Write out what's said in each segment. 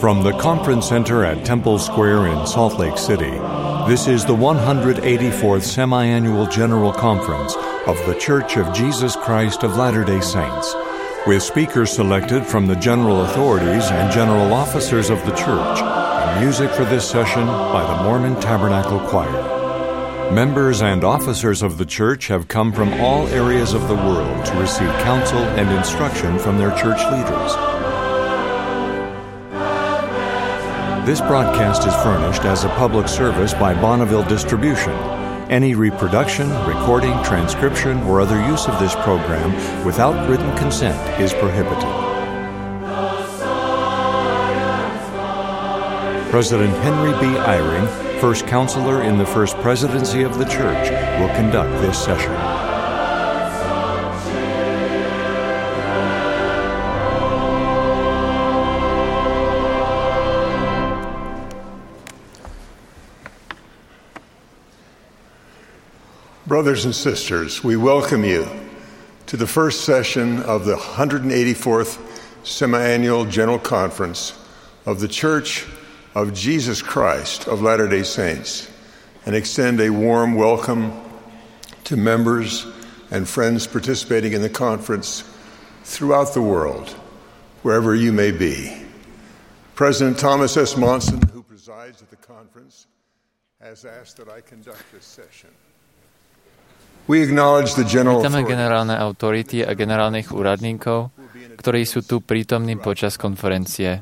From the Conference Center at Temple Square in Salt Lake City, this is the 184th Semi-Annual General Conference of The Church of Jesus Christ of Latter-day Saints, with speakers selected from the general authorities and general officers of the church, and music for this session by the Mormon Tabernacle Choir. Members and officers of the church have come from all areas of the world to receive counsel and instruction from their church leaders. This broadcast is furnished as a public service by Bonneville Distribution. Any reproduction, recording, transcription, or other use of this program without written consent is prohibited. President Henry B. Eyring, First Counselor in the First Presidency of the Church, will conduct this session. Brothers and sisters, we welcome you to the first session of the 184th Semi-Annual General Conference of the Church of Jesus Christ of Latter-day Saints, and extend a warm welcome to members and friends participating in the conference throughout the world, wherever you may be. President Thomas S. Monson, who presides at the conference, has asked that I conduct this session. Vítame generálne autority a generálnych úradníkov, ktorí sú tu prítomní počas konferencie.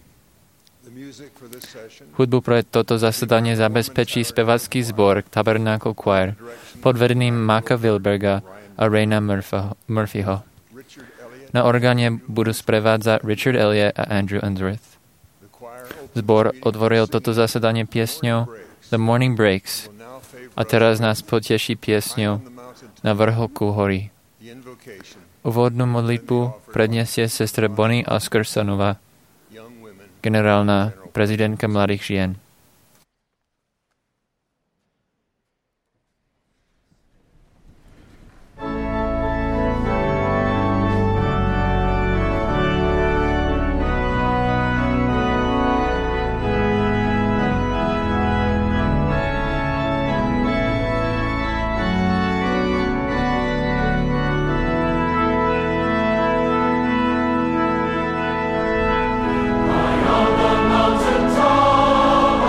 Hudbu pre toto zasadanie zabezpečí spevacký zbor Tabernacle Choir pod vedením Maka Wilberga a Raina Murphyho. Na orgáne budú sprevádzať Richard Elliott a Andrew Undrith. Zbor otvoril toto zasadanie piesňou The Morning Breaks a teraz nás poteší piesňou Na vrcholku hory. Úvodnú modlitbu predniesie sestra Bonnie Oscarsonová, generálna prezidentka mladých žien. Mountain top.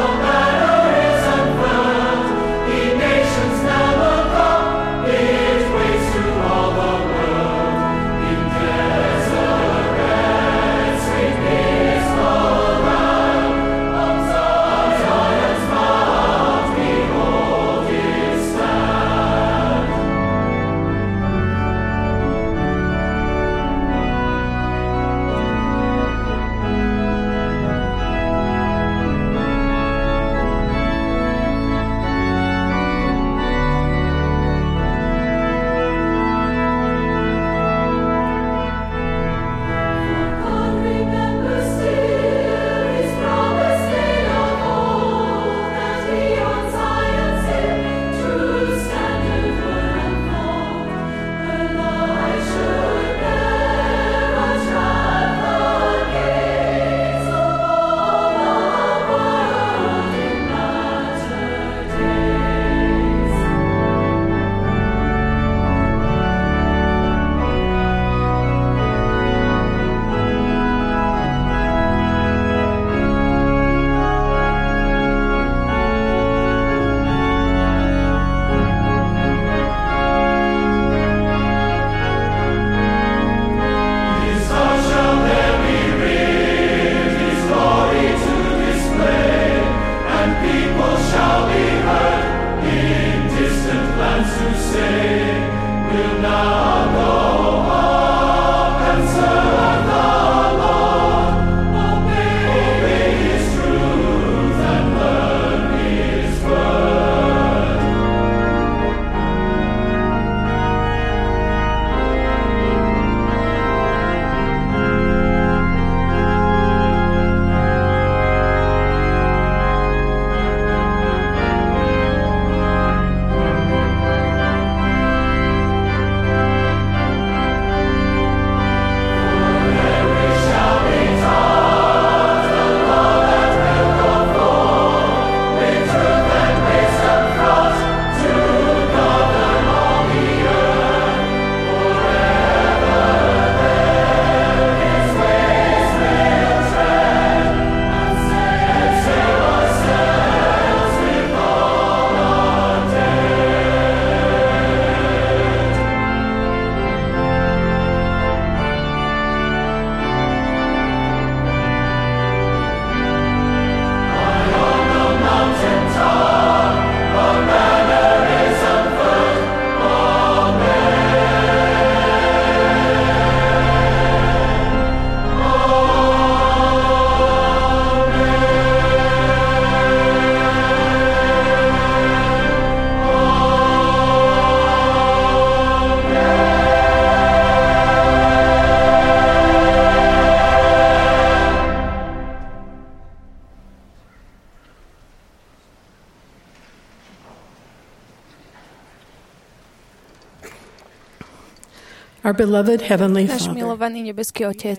Our beloved Heavenly Náš Father, milovaný nebeský Otec,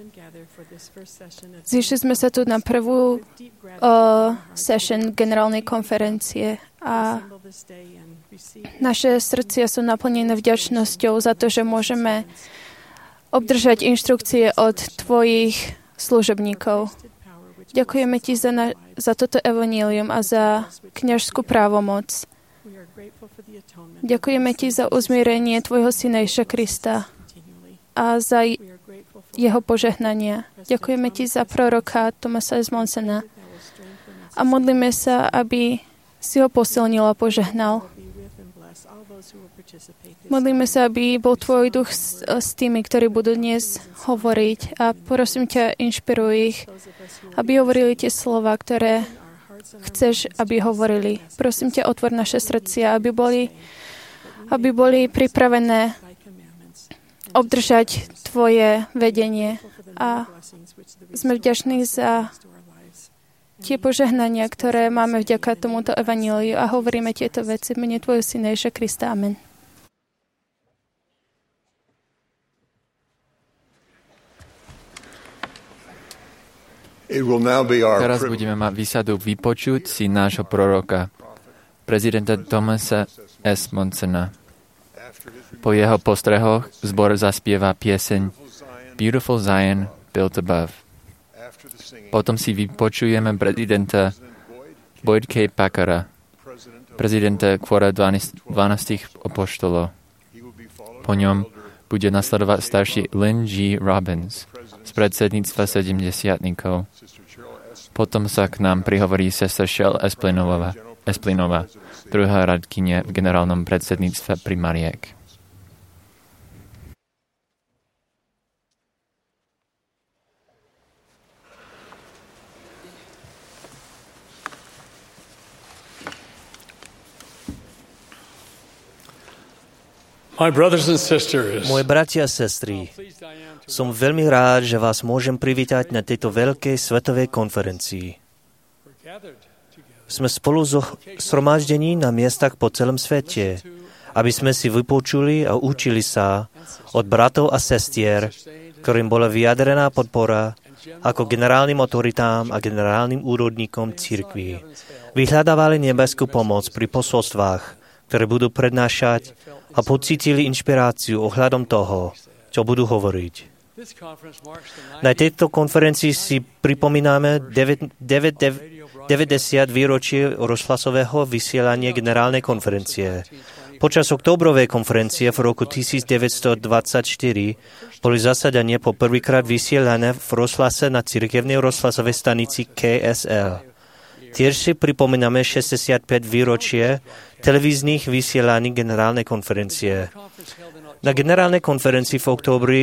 zišli sme sa tu na prvú session generálnej konferencie a naše srdcia sú naplnené vďačnosťou za to, že môžeme obdržať inštrukcie od tvojich služobníkov. Ďakujeme ti za toto evanjelium a za kňažskú právomoc. Ďakujeme ti za uzmierenie tvojho syna Ježiša Krista a za jeho požehnania. Ďakujeme ti za proroka Thomasa S. Monsona a modlíme sa, aby si ho posilnil a požehnal. Modlíme sa, aby bol tvoj duch s tými, ktorí budú dnes hovoriť a prosím ťa, inšpiruj ich, aby hovorili tie slova, ktoré chceš, aby hovorili. Prosím ťa, otvor naše srdcia, aby boli pripravené obdržať tvoje vedenie. A sme vďační za tie požehnania, ktoré máme vďaka tomuto evanjeliu a hovoríme tieto veci v mene tvojho syna Ježiša Krista. Amen. Teraz budeme mať výsadu vypočuť si nášho proroka, prezidenta Thomasa S. Monsona. Po jeho postrehoch zbor zaspieva pieseň Beautiful Zion Built Above. Potom si vypočujeme prezidenta Boyd K. Packara, prezidenta Kvora 12 apoštolov. Po ňom bude nasledovať starší Lynn G. Robbins z predsedníctva 70-tníkov. Potom sa k nám prihovorí sestra Shell Esplinová, druhá radkyňa v generálnom predsedníctve primariek. Moje bratia a sestry, som veľmi rád, že vás môžem privítať na tejto veľkej svetovej konferencii. Sme spolu zhromaždení na miestach po celom svete, aby sme si vypočuli a učili sa od bratov a sestier, ktorým bola vyjadrená podpora ako generálnym autoritám a generálnym úrodníkom cirkvi. Vyhľadávali nebeskú pomoc pri posolstvách, ktoré budú prednášať a pocítili inšpiráciu ohľadom toho, čo budú hovoriť. Na tejto konferencii si pripomíname 90 výročie rozhlasového vysielania generálnej konferencie. Počas októbrovej konferencie v roku 1924 boli zasadania po prvýkrát vysielané v rozhlase na cirkevnej rozhlasovej stanici KSL. Tiež si pripomíname 65 výročie televíznych vysielaní generálnej konferencie. Na generálnej konferencii v októbri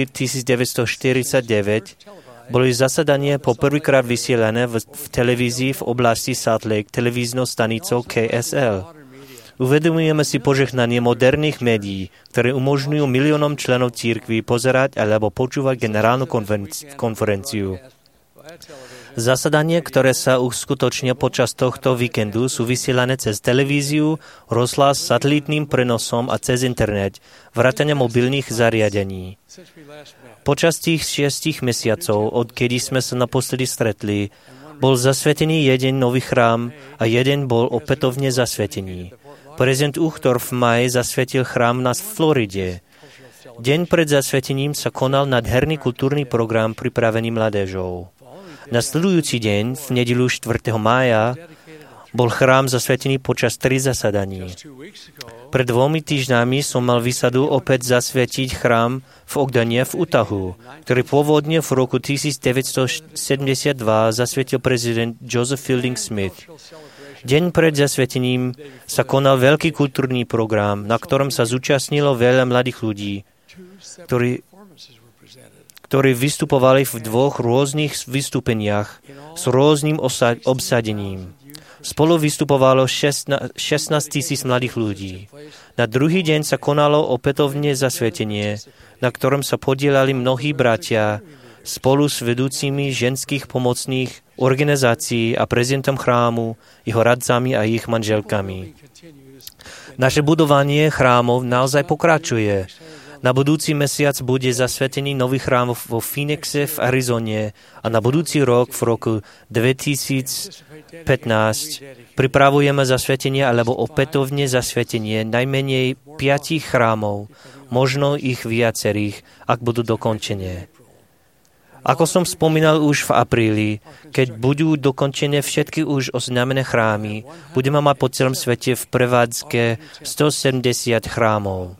1949 boli zasadanie po prvýkrát vysielané v televízii v oblasti Salt Lake televíznou stanicou KSL. Uvedomujeme si požehnanie moderných médií, ktoré umožňujú miliónom členov cirkvi pozerať alebo počúvať generálnu konferenciu. Zasadanie, ktoré sa uskutočnia počas tohto víkendu, sú vysielané cez televíziu, rozhlas, satelitným prenosom a cez internet, vrátane mobilných zariadení. Počas tých 6 mesiacov, odkedy sme sa naposledy stretli, bol zasvetený jeden nový chrám a jeden bol opätovne zasvetený. Prezident Uchtdorf v máji zasvetil chrám na Floride. Deň pred zasvetením sa konal nádherný kultúrny program pripravený mládežou. Nasledujúci deň, v nedeľu 4. mája, bol chrám zasvetený počas 3 zasadaní. Pred 2 týždňami som mal výsadu opäť zasvetiť chrám v Ogdane v Utahu, ktorý pôvodne v roku 1972 zasvetil prezident Joseph Fielding Smith. Deň pred zasvetením sa konal veľký kultúrny program, na ktorom sa zúčastnilo veľa mladých ľudí, ktorí vystupovali v 2 rôznych vystúpeniach s rôznym obsadením. Spolu vystupovalo 16 000 mladých ľudí. Na druhý deň sa konalo opätovne zasvetenie, na ktorom sa podielali mnohí bratia spolu s vedúcimi ženských pomocných organizácií a prezidentom chrámu, jeho radcami a ich manželkami. Naše budovanie chrámov naozaj pokračuje. Na budúci mesiac bude zasvetený nový chrám vo Phoenixe v Arizone a na budúci rok, v roku 2015, pripravujeme zasvetenie alebo opätovne zasvetenie najmenej 5 chrámov, možno ich viacerých, ak budú dokončené. Ako som spomínal už v apríli, keď budú dokončené všetky už oznámené chrámy, budeme mať po celom svete v prevádzke 170 chrámov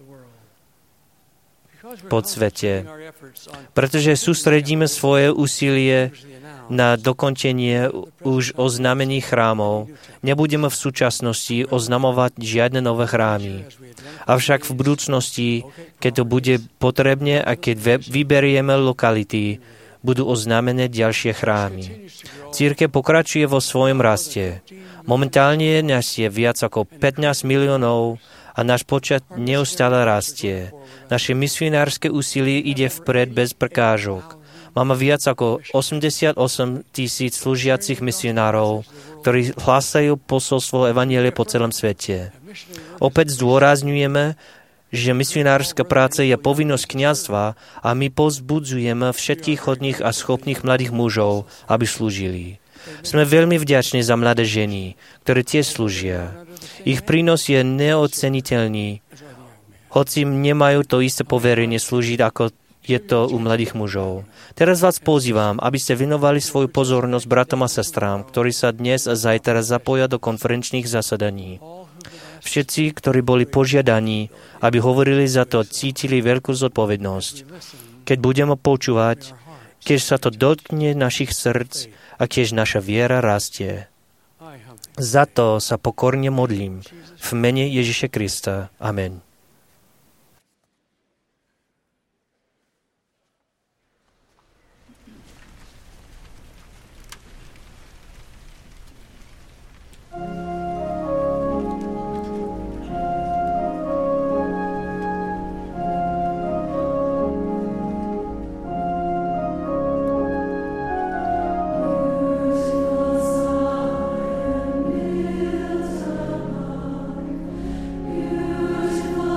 po svete. Pretože sústredíme svoje úsilie na dokončenie už oznámených chrámov, nebudeme v súčasnosti oznamovať žiadne nové chrámy. Avšak v budúcnosti, keď to bude potrebné a keď vyberieme lokality, budú oznámené ďalšie chrámy. Cirkev pokračuje vo svojom raste. Momentálne nás je viac ako 15 miliónov a náš počet neustále rastie. Naše misionárske úsilie ide vpred bez prekážok. Máme viac ako 88 000 slúžiacich misionárov, ktorí hlásajú posolstvo evanjelia po celom svete. Opäť zdôrazňujeme, že misionárska práca je povinnosť kňazstva a my povzbudzujeme všetkých chodných a schopných mladých mužov, aby slúžili. Sme veľmi vďační za mladé ženy, ktoré tiež slúžia. Ich prínos je neoceniteľný, hoci nemajú to isté poverenie slúžiť, ako je to u mladých mužov. Teraz vás pozývam, aby ste venovali svoju pozornosť bratom a sestrám, ktorí sa dnes a zajtra zapoja do konferenčných zasadaní. Všetci, ktorí boli požiadaní, aby hovorili za to, cítili veľkú zodpovednosť. Keď budeme počúvať, keď sa to dotkne našich srdc a keď naša viera rastie. Za to sa pokorne modlím. V mene Ježiša Krista. Amen. Beautiful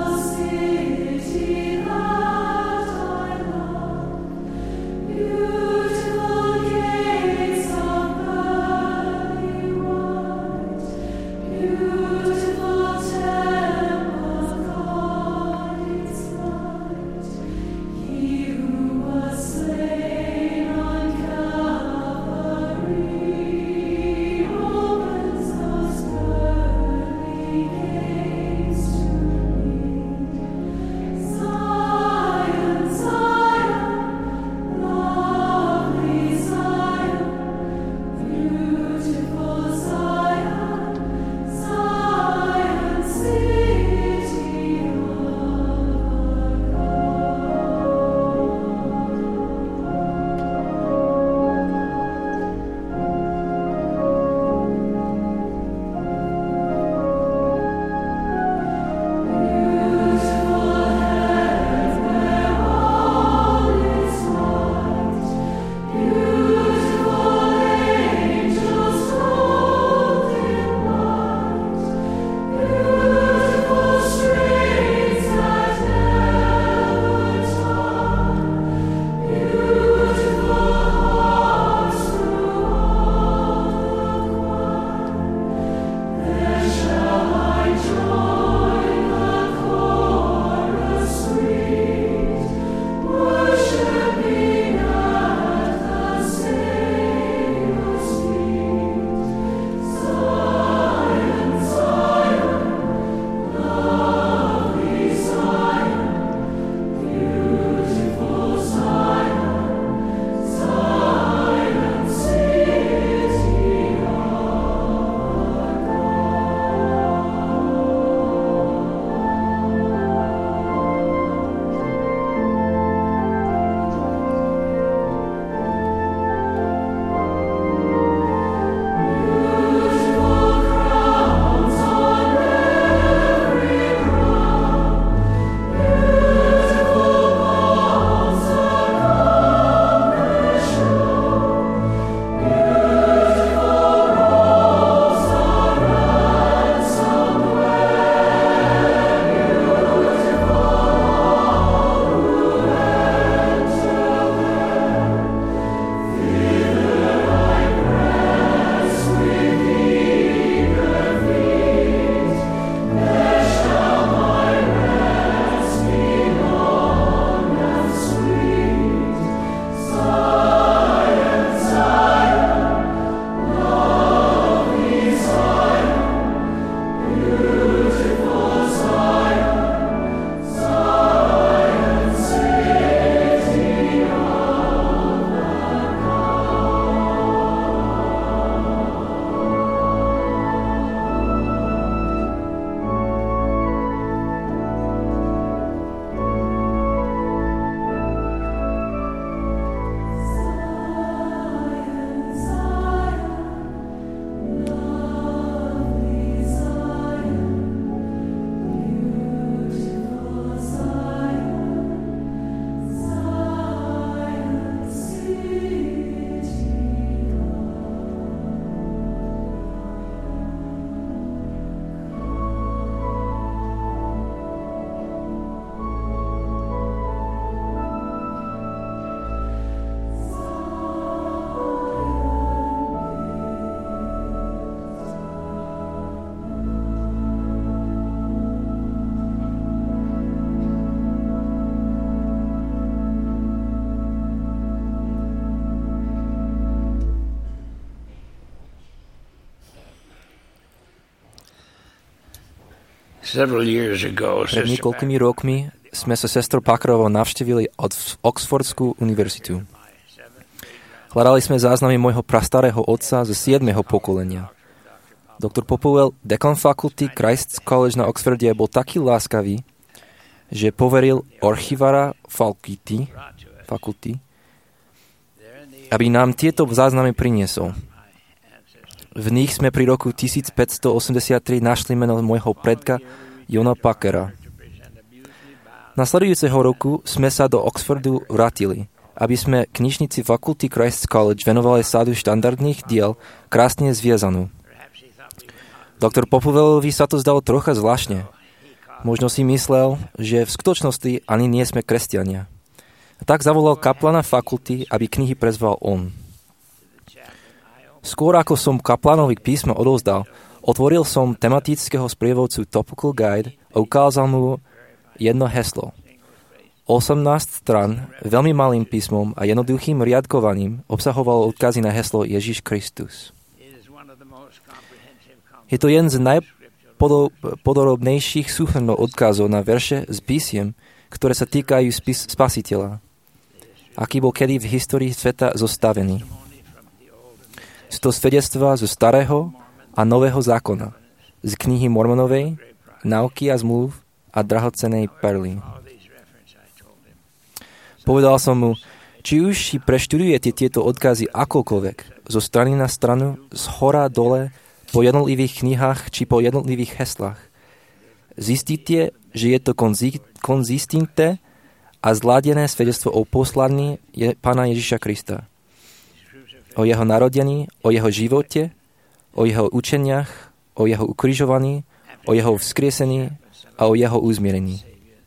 Pred niekoľkými rokmi sme sa sestrou Packerovou navštívili Oxfordskú univerzitu. Hľadali sme záznamy môjho prastarého otca zo 7. pokolenia. Doktor Popowell, dekan fakulty Christ's College na Oxforde, bol taký láskavý, že poveril archivára fakulty, aby nám tieto záznamy priniesol. V nich sme pri roku 1583 našli meno môjho predka Johna Packera. Nasledujúceho roku sme sa do Oxfordu vrátili, aby sme knižnici fakulty Christ's College venovali sádu štandardných diel krásne zviezanú. Doktor Popowellovi sa to zdalo trocha zvláštne. Možno si myslel, že v skutočnosti ani nie sme kresťania. A tak zavolal kaplana fakulty, aby knihy prezval on. Skôr ako som kaplanovi písmo odovzdal, otvoril som tematického sprievodcu Topical Guide a ukázal mu jedno heslo. 18 stran, veľmi malým písmom a jednoduchým riadkovaním obsahovalo odkazy na heslo Ježiš Kristus. Je to jeden z najpodrobnejších súhrnov odkazov na verše z písiem, ktoré sa týkajú Spasiteľa, aký bol kedy v histórii sveta zostavený. Sú to svedectvá zo Starého a Nového zákona, z knihy Mormonovej, Náuky a zmluv a drahocennej perly. Povedal som mu, či už si preštudujete tieto odkazy akokoľvek, zo strany na stranu, z hora dole, po jednotlivých knihách či po jednotlivých heslách. Zistíte, že je to konzistentné a zladené svedectvo o poslaní Pána Ježiša Krista. O jeho narodení, o jeho živote, o jeho učeniach, o jeho ukrižovaní, o jeho vzkriesení a o jeho uzmierení.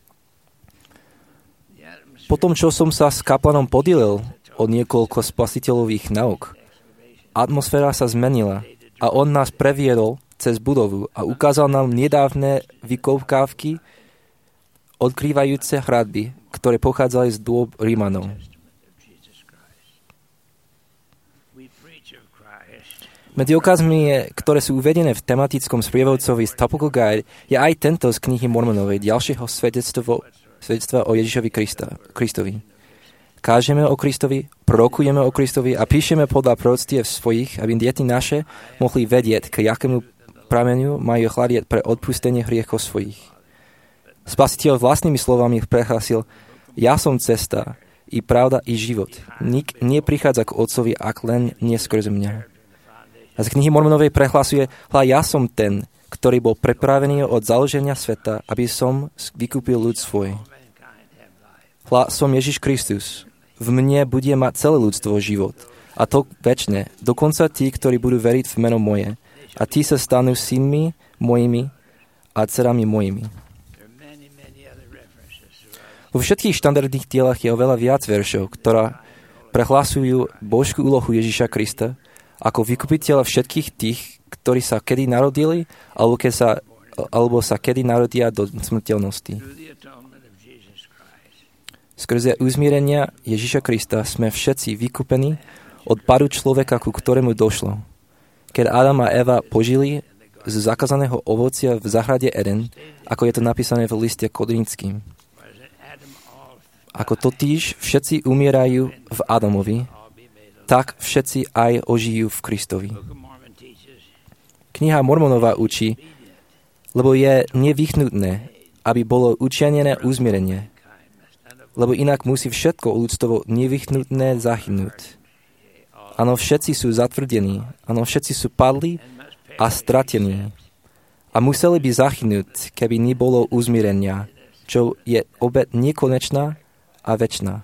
Potom, čo som sa s kaplanom podielil o niekoľko spasiteľových nauk, atmosféra sa zmenila a on nás previedol cez budovu a ukázal nám nedávne vykopkávky odkrývajúce hradby, ktoré pochádzali z dôb Rímanov. Medzi okazmi, ktoré sú uvedené v tematickom sprievodcovi z Topical Guide, je aj tento z knihy Mormonovej, ďalšieho svedectva o Ježišovi Kristovi. Kážeme o Kristovi, prorokujeme o Kristovi a píšeme podľa proroctiev svojich, aby deti naše mohli vedieť, k jakému prameniu majú hľadieť pre odpustenie hriechov svojich. Spasiteľ vlastnými slovami prehlásil: Ja som cesta, i pravda, i život. Nik neprichádza k Otcovi, ak len nie skrze mňa. A z knihy Mormonovej prehlasuje: Hľa, ja som ten, ktorý bol pripravený od založenia sveta, aby som vykúpil ľud svoj. Hľa, som Ježiš Kristus. V mne bude mať celé ľudstvo život. A to večne, dokonca tí, ktorí budú veriť v meno moje. A tí sa stanú synmi mojimi a dcerami mojimi. Vo všetkých štandardných dielach je oveľa viac veršov, ktorá prehlasujú božskú úlohu Ježiša Krista ako vykupiteľa všetkých tých, ktorí sa kedy narodili, alebo sa kedy narodia do smrteľnosti. Skrze uzmierenia Ježiša Krista sme všetci vykúpení od padu človeka, ku ktorému došlo. Keď Adam a Eva požili z zakázaného ovocia v záhrade Eden, ako je to napísané v liste Korinským. Ako totiž všetci umierajú v Adamovi, tak všetci aj ožijú v Kristovi. Kniha Mormonova učí, lebo je nevyhnutné, aby bolo učinené uzmierenie, lebo inak musí všetko ľudstvo nevyhnutné zahynúť. Áno, všetci sú zatvrdení, áno, všetci sú padli a stratení. A museli by zahynúť, keby nebolo uzmierenia, čo je obed nekonečná a večná.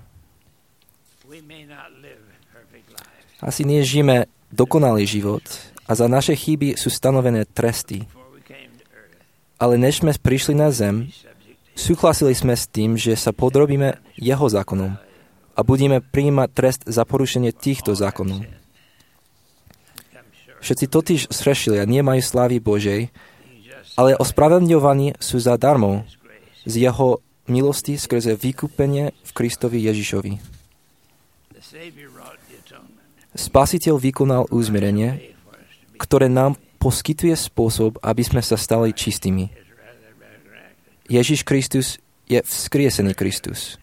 Asi nežijeme dokonalý život a za naše chyby sú stanovené tresty. Ale než sme prišli na zem, súhlasili sme s tým, že sa podrobíme jeho zákonom a budeme prijímať trest za porušenie týchto zákonov. Všetci totiž zhrešili a nemajú slávy Božej, ale ospravedlňovaní sú zadarmo z jeho milosti skrze vykúpenie v Kristovi Ježišovi. Spasiteľ vykonal uzmierenie, ktoré nám poskytuje spôsob, aby sme sa stali čistými. Ježiš Kristus je vzkriesený Kristus.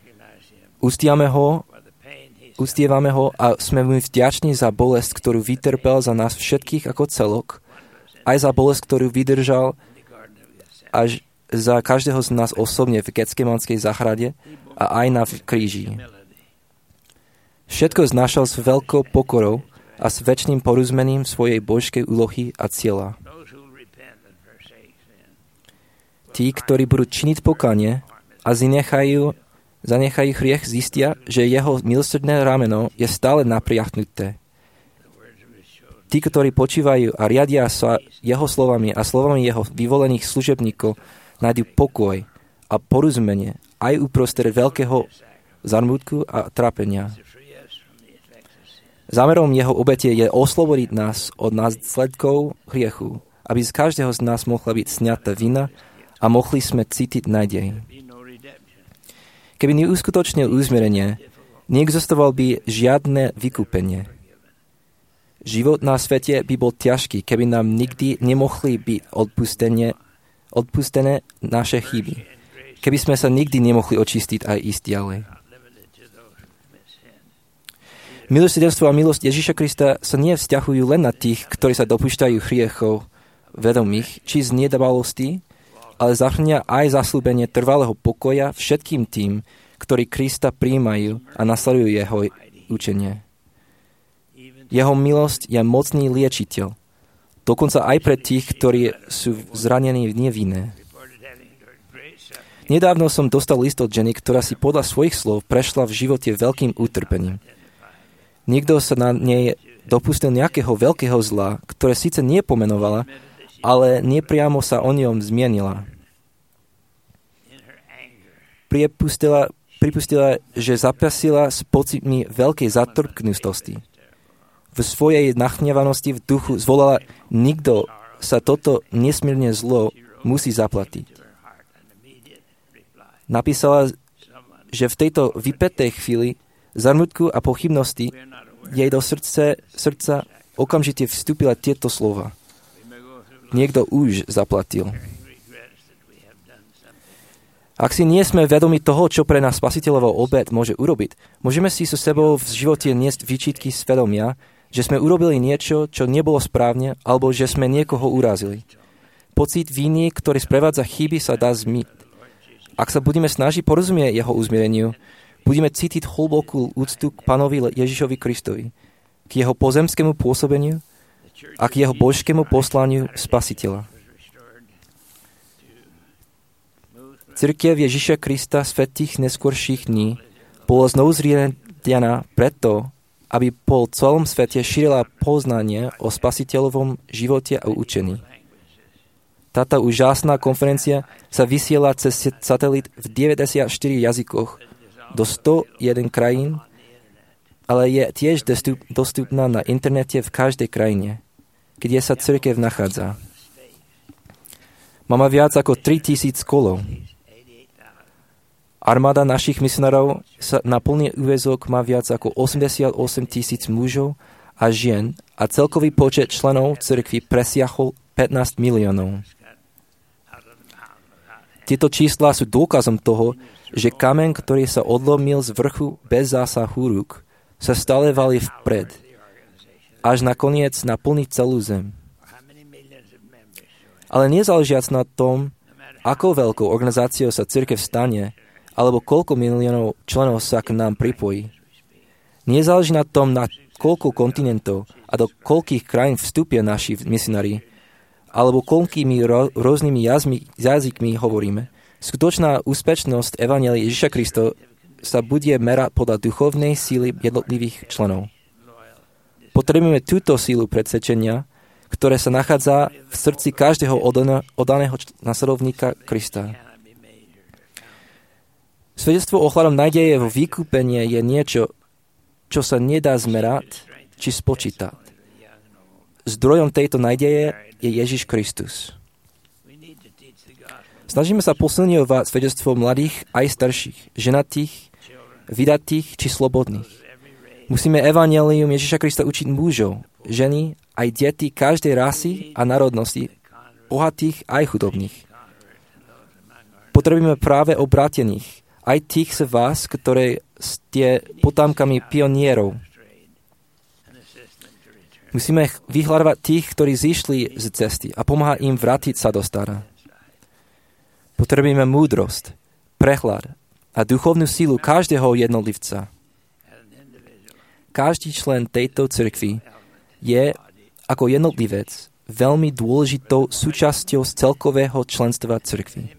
Uctievame ho a sme mu vďační za bolesť, ktorú vytrpel za nás všetkých ako celok, aj za bolesť, ktorú vydržal až za každého z nás osobne v Getsemanskej záhrade a aj na kríži. Všetko znášal s veľkou pokorou a s večným porozmením svojej božskej úlohy a cieľa. Tí, ktorí budú činiť pokánie a zanechajú hriech, zistia, že jeho milosrdné rameno je stále napriahnuté. Tí, ktorí počívajú a riadia sa jeho slovami a slovami jeho vyvolených služebníkov, nájdu pokoj a porozumenie aj uprostred veľkého zarmútku a trápenia. Zámerom jeho obete je oslobodiť nás od následkov hriechu, aby z každého z nás mohla byť sňatá vina a mohli sme cítiť nádej. Keby neuskutočnil uzmierenie, neexistoval by žiadne vykúpenie. Život na svete by bol ťažký, keby nám nikdy nemohli byť odpustené naše chyby. Keby sme sa nikdy nemohli očistiť a ísť ďalej. Milosrdenstvo a milosť Ježiša Krista sa nevzťahujú len na tých, ktorí sa dopúšťajú hriechov vedomých či z nedbalosti, ale zahrňa aj zasľúbenie trvalého pokoja všetkým tým, ktorí Krista prijímajú a nasledujú jeho učenie. Jeho milosť je mocný liečiteľ, dokonca aj pre tých, ktorí sú zranení nevinné. Nedávno som dostal list od ženy, ktorá si podľa svojich slov prešla v živote veľkým utrpením. Niekto sa na nej dopustil nejakého veľkého zla, ktoré síce nepomenovala, ale nepriamo sa o ňom zmienila. Pripustila, že zapasila s pocitmi veľkej zatrpknutosti. V svojej nachnevanosti v duchu zvolala, nikto sa toto nesmierne zlo musí zaplatiť. Napísala, že v tejto vypätej chvíli zarmútku a pochybnosti jej do srdca okamžite vstúpila tieto slova. Niekto už zaplatil. Ak si nie sme vedomi toho, čo pre nás spasiteľová obet môže urobiť, môžeme si so sebou v živote niesť výčitky svedomia, že sme urobili niečo, čo nebolo správne, alebo že sme niekoho urazili. Pocit viny, ktorý sprevádza chyby, sa dá zmyť. Ak sa budeme snažiť porozumieť jeho uzmiereniu, budeme cítiť hlbokú úctu k Pánovi Ježišovi Kristovi, k jeho pozemskému pôsobeniu a k jeho božskému poslaniu Spasiteľa. Cirkev Ježiša Krista svätých neskorších dní bola znovu zriadená preto, aby po celom svete šírila poznanie o Spasiteľovom živote a učení. Táto úžasná konferencia sa vysiela cez satelit v 94 jazykoch do 101 krajín, ale je tiež dostupná na internete v každej krajine, kde sa cirkev nachádza. Máme viac ako 3000 kolov. Armáda našich misionárov sa na plný úväzok má viac ako 88 000 mužov a žien a celkový počet členov cirkvi presiahol 15 miliónov. Tieto čísla sú dôkazom toho, že kameň, ktorý sa odlomil z vrchu bez zásahu rúk, sa stále valí vpred, až nakoniec naplní celú zem. Ale nezáležiac na tom, akou veľkou organizáciou sa cirkev stane, alebo koľko miliónov členov sa k nám pripojí. Nezáleží na tom, na koľko kontinentov a do koľkých krajín vstúpia naši misionári, alebo koľkými rôznymi jazykmi hovoríme. Skutočná úspešnosť Evanjelia Ježiša Krista sa bude merať podľa duchovnej síly jednotlivých členov. Potrebujeme túto sílu presvedčenia, ktoré sa nachádza v srdci každého oddaného nasledovníka Krista. Svedectvo ohľadom nádeje vo vykúpenie je niečo, čo sa nedá zmerať či spočítať. Zdrojom tejto nádeje je Ježiš Kristus. Snažíme sa posilňovať svedectvo mladých aj starších, ženatých, vydatých či slobodných. Musíme evanjelium Ježiša Krista učiť mužov, ženy, aj deti každej rasy a národnosti, bohatých aj chudobných. Potrebujeme práve obrátených, aj tých z vás, ktoré ste potomkami pionierov. Musíme vyhľadávať tých, ktorí zišli z cesty a pomáhať im vrátiť sa do stará. Potrebujeme múdrosť, prehľad a duchovnú sílu každého jednotlivca. Každý člen tejto cirkvi je ako jednotlivec veľmi dôležitou súčasťou z celkového členstva cirkvi.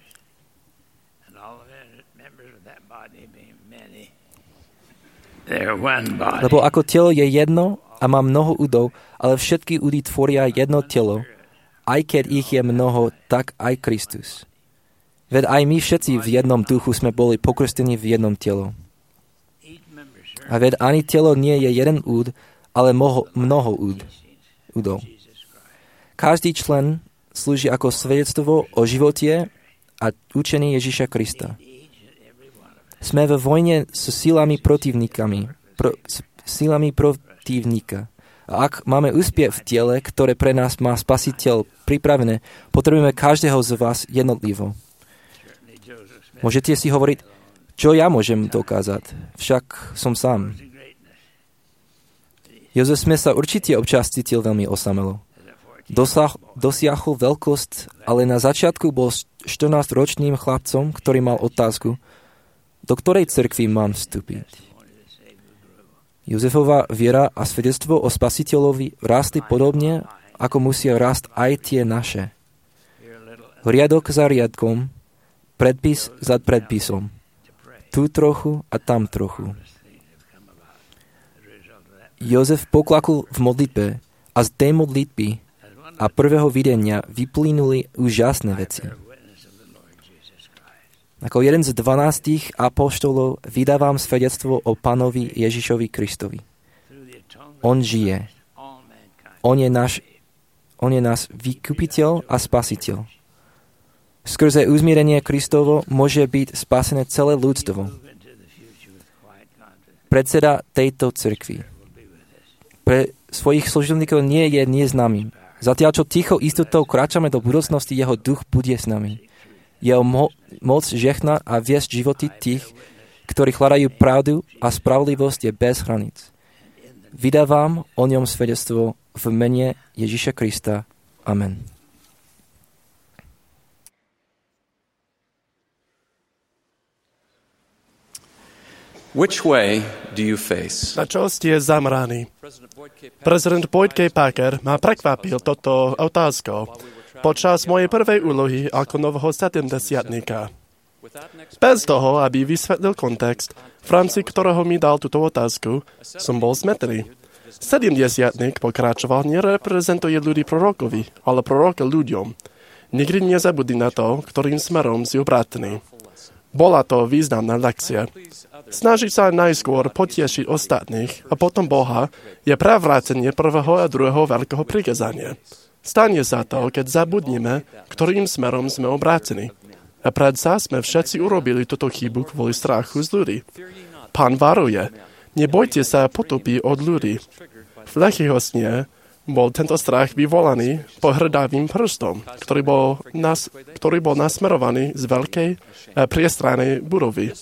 Lebo ako telo je jedno a má mnoho údov, ale všetky údy tvoria jedno telo, aj keď ich je mnoho, tak aj Kristus. Veď aj my všetci v jednom duchu sme boli pokrstení v jednom telu. A veď ani telo nie je jeden úd, ale mnoho údov. Každý člen slúži ako svedectvo o živote a učení Ježiša Krista. Sme vo vojne s silami protivníka. A ak máme úspech v tiele, ktoré pre nás má Spasiteľ pripravené, potrebujeme každého z vás jednotlivo. Môžete si hovoriť, čo ja môžem dokázať, však som sám. Jozef Smith sa určite občas cítil veľmi osamelo. Dosiahol veľkosť, ale na začiatku bol 14-ročným chlapcom, ktorý mal otázku, do ktorej cirkvi mám vstúpiť. Jozefova viera a svedectvo o Spasiteľovi rástli podobne, ako musia rásť aj tie naše. Riadok za riadkom, predpis za predpisom. Tu trochu a tam trochu. Jozef poklakol v modlitbe a z tej modlitby a prvého videnia vyplynuli úžasné veci. Ako jeden z 12 apoštolov vydávam svedectvo o Pánovi Ježišovi Kristovi. On žije. On je náš vykupiteľ a spasiteľ. Skrze uzmierenie Kristovo môže byť spasené celé ľudstvo. Predseda tejto cirkvi pre svojich služobníkov nie je neznámym. Zatiaľ, čo tichou istotou kráčame do budúcnosti, jeho duch bude s nami. Jeho moc žehná a viesť životy tých, ktorí hľadajú pravdu a spravodlivosť je bez hraníc. Vydávam o ňom svedectvo v mene Ježiša Krista. Amen. Which way do you face? Na čo ste zamraní? Prezident Boyd K. Packer ma prekvapil toto otázkou počas mojej prvej úlohy ako nového 70-tníka. Bez toho, aby vysvetlil kontext, v rámci ktorého mi dal túto otázku, som bol zmetený. 70-tník pokračoval, nereprezentuje ľudí prorokovi, ale proroka ľuďom. Nikdy nezabudí na to, ktorým smerom si obrátený. Bola to významná lekcia. Snažiť sa najskôr potešiť ostatných a potom Boha je prevrátenie prvého a druhého veľkého prikázania. Stane sa to, keď zabudneme, ktorým smerom sme obrátení. A predsa sme všetci urobili túto chybu kvôli strachu z ľudí. Pán varuje, nebojte sa potopy od ľudí. V Lechiho sne bol tento strach vyvolaný pohrdavým prstom, ktorý bol nasmerovaný z veľkej priestrannej budovy.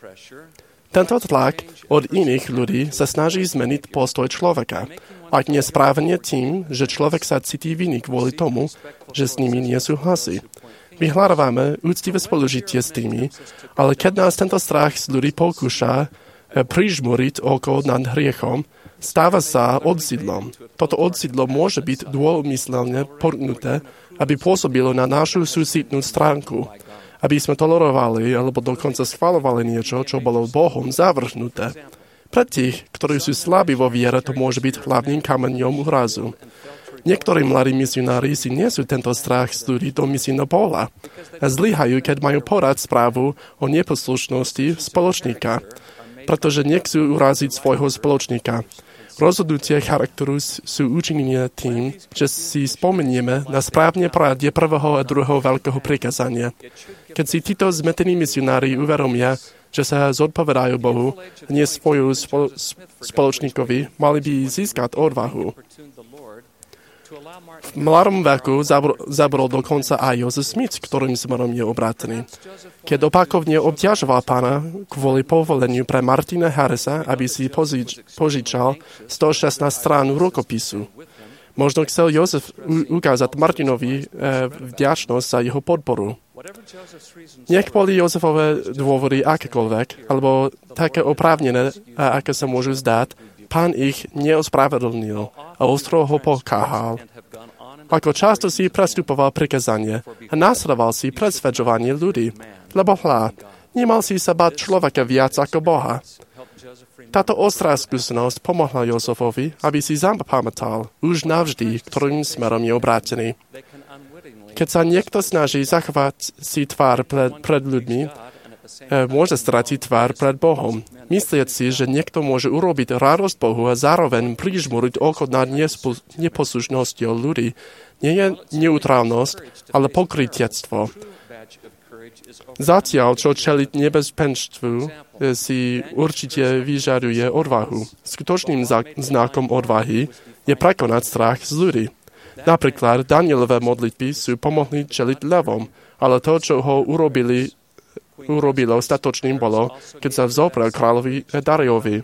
Tento tlak od iných ľudí sa snaží zmeniť postoj človeka. Ak nesprávne tým, že človek sa cíti vinný kvôli tomu, že s nimi nesúhlasí. Vyhľadávame úctivé spolužitie s tými, ale keď nás tento strach z ľudí pokúša prižmúriť oko nad hriechom, stáva sa odsídlom. Toto odsídlo môže byť dômyselne porknuté, aby pôsobilo na našu súcitnú stránku, aby sme tolerovali alebo dokonca schvaľovali niečo, čo bolo Bohom zavrhnuté. Pre tých, ktorí sú slabí vo viere, to môže byť hlavným kameňom úrazu. Niektorí mladí misionári si nesú tento strach z ľudí do misijného pola a zlyhajú, keď majú porať správu o neposlušnosti spoločníka, pretože nechcú uraziť svojho spoločníka. Rozhodnutie charakteru sú učinené tým, že si spomenieme na správne poradie prvého a druhého veľkého prikázania. Keď si títo zmetení misionári uvedomia, že sa zodpovedajú Bohu, nie svoju spoločníkovi, mali by získať odvahu. V mladom veku zabral dokonca aj Joseph Smith, ktorým smerom je obrátený. Keď opakovne obťažoval pána kvôli povoleniu pre Martina Harrisa, aby si požičal 116 strán rukopisu. Možno chcel Jozef ukázať Martinovi vďačnosť za jeho podporu. Nech boli Jozefové dôvody akékoľvek, alebo také oprávnené, aké sa môžu zdať, pán ich neospravedlnil a ostro ho pokáhal. Ako často si prestupoval prikazanie a následoval si presvedčovanie ľudí, lebo nemal si sa báť človeka viac ako Boha. Táto ostrá skúsenosť pomohla Jozefovi, aby si zapamätal už navždy, ktorým smerom je obrátený. Keď sa niekto snaží zachovať si tvár pred ľuďmi, môže stratiť tvár pred Bohom. Myslieť si, že niekto môže urobiť radosť Bohu a zároveň prižmúriť oko nad neposlušnosťou ľudí, nie je neutrálnosť, ale pokrytiectvo. Zatiaľ, čo čeliť nebezpečenstvu, si určite vyžaduje odvahu. Skutočným znakom odvahy je prekonať strach z ľudí. Napríklad Danielové modlitby sú pomohli čeliť levom, ale to, čo ho urobilo statočným bolo, keď sa vzoprel kráľovi Dariovi.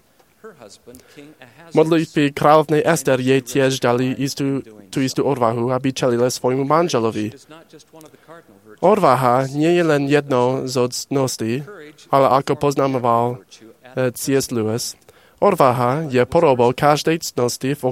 Modlitby kráľovnej Ester jej tiež dali tú istú odvahu, aby čelila svojmu manželovi. Odvaha nie je len jednou z cností, ale ako poznamoval C.S. Lewis, odvaha je podobou každej cnosti v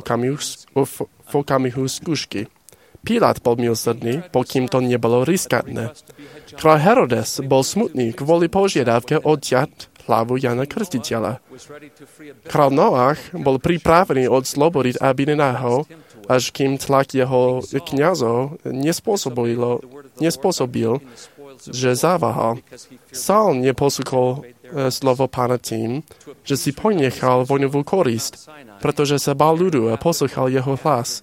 okamihu skúšky. Pilát bol milosrdný, pokým to nebolo riskantné. Kráľ Herodes bol smutný kvôli požiadavke odťať hlavu Jana Krstiteľa. Kráľ Noach bol pripravený odslobodiť Abininaho, až kým tlak jeho kňazov nespôsobil, že zaváhal. Saul neposlúchol slovo pána tým, že si ponechal vojnovú korisť, pretože sa bál ľudu a poslúchal jeho hlas.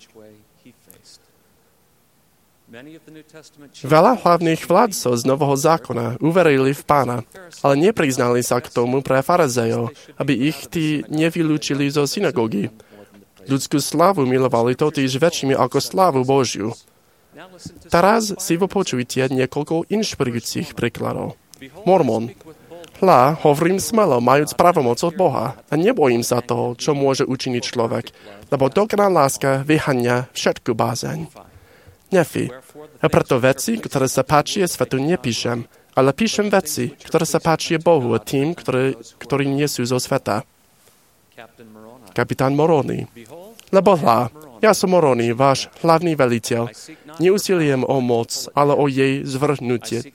Veľa hlavných vládcov z Nového zákona uverili v pána, ale nepriznali sa k tomu pre farizejov, aby ich tí nevylúčili zo synagógy. Ľudskú slávu milovali totiž väčšími ako slávu Božiu. Teraz si vypočujte niekoľko inšpirujúcich príkladov. Mormon. Hovorím smelo, majúc pravomoc od Boha a nebojím sa toho, čo môže učiniť človek, lebo dokonalá láska vyháňa všetku bázeň. Nefi. A preto veci, ktoré sa páčia svetu, nepíšem, ale píšem veci, ktoré sa páčia Bohu a tým, ktorí nie sú zo sveta. Kapitán Moroni. Lebo ja som Moroni, váš hlavný veliteľ. Neusiliem o moc, ale o jej zvrhnutie.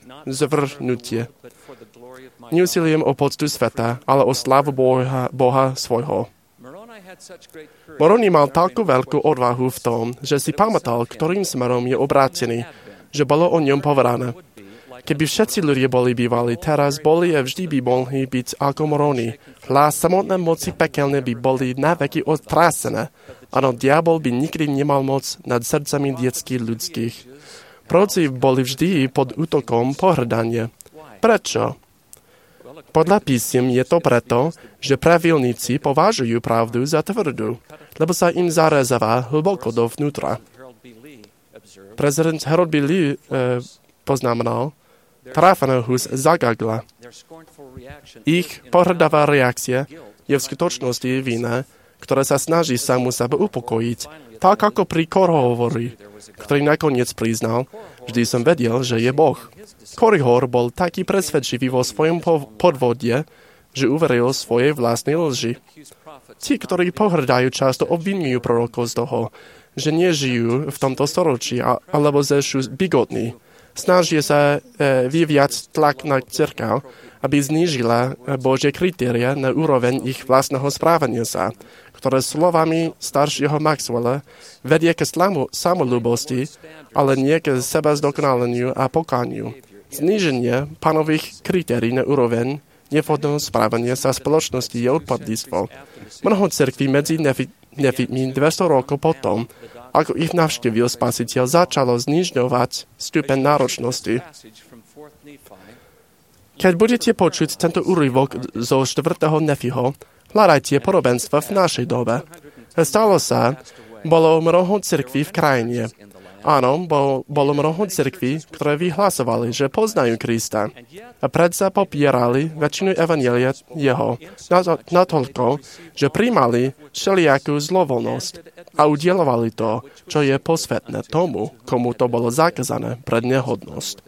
Neusiliem o poctu sveta, ale o slavu Boha svojho. Moroni mal takú veľkú odvahu v tom, že si pamätal, ktorým smerom je obrátený, že bolo o ňom povedané. Keby všetci ľudia boli bývali teraz, boli a vždy by mohli byť ako Moroni. Hlas samotné moci pekelné by boli naveky odtrásené. Áno, diabol by nikdy nemal moc nad srdcami detských ľudských. Proroci boli vždy pod útokom pohrdania. Prečo? Podľa písiem je to preto, že pravilníci považujú pravdu za tvrdú, lebo sa im zarezáva hlboko dovnútra. Prezident Harold B. Lee poznamenal, trafený hus zagagla. Ich pohrdavá reakcia je v skutočnosti vina, ktorá sa snaží samu sebe upokojiť, tak ako pri Korhovovi, ktorý nakoniec priznal, vždy som vedel, že je Boh. Korihor bol taký presvedčivý vo svojom podvodie, že uveril svojej vlastnej lži. Tí, ktorí pohrdajú, často obvinujú prorokov z toho, že nežijú v tomto storočí, alebo že sú bigotní. Snažia sa vyviať tlak na cirkev, aby znížila Božie kritéria na úroveň ich vlastného správania sa, ktoré slovami staršieho Maxwella vedie ke samolúbosti, ale nie ke seba zdokonaleniu a pokániu. Zníženie pánových kritérií na úroveň nevhodného správania sa spoločnosti je odpadlíctvo. Mnoho cirkví medzi nefitmi 200 rokov potom, ako ich navštívil Spasiteľ, začalo znižňovať stupeň náročnosti. Keď budete počuť tento úryvok zo 4. Nefiho, hľadajte podobenstva v našej dobe. Stalo sa, Bolo mnoho cirkví v krajine. Áno, bolo mnoho cirkví, ktoré vyhlasovali, že poznajú Krista. A predsa popierali väčšinu evanjelia jeho natoľko, že príjmali všelijakú zlovoľnosť a udielovali to, čo je posvetné tomu, komu to bolo zakázané pred nehodnosť.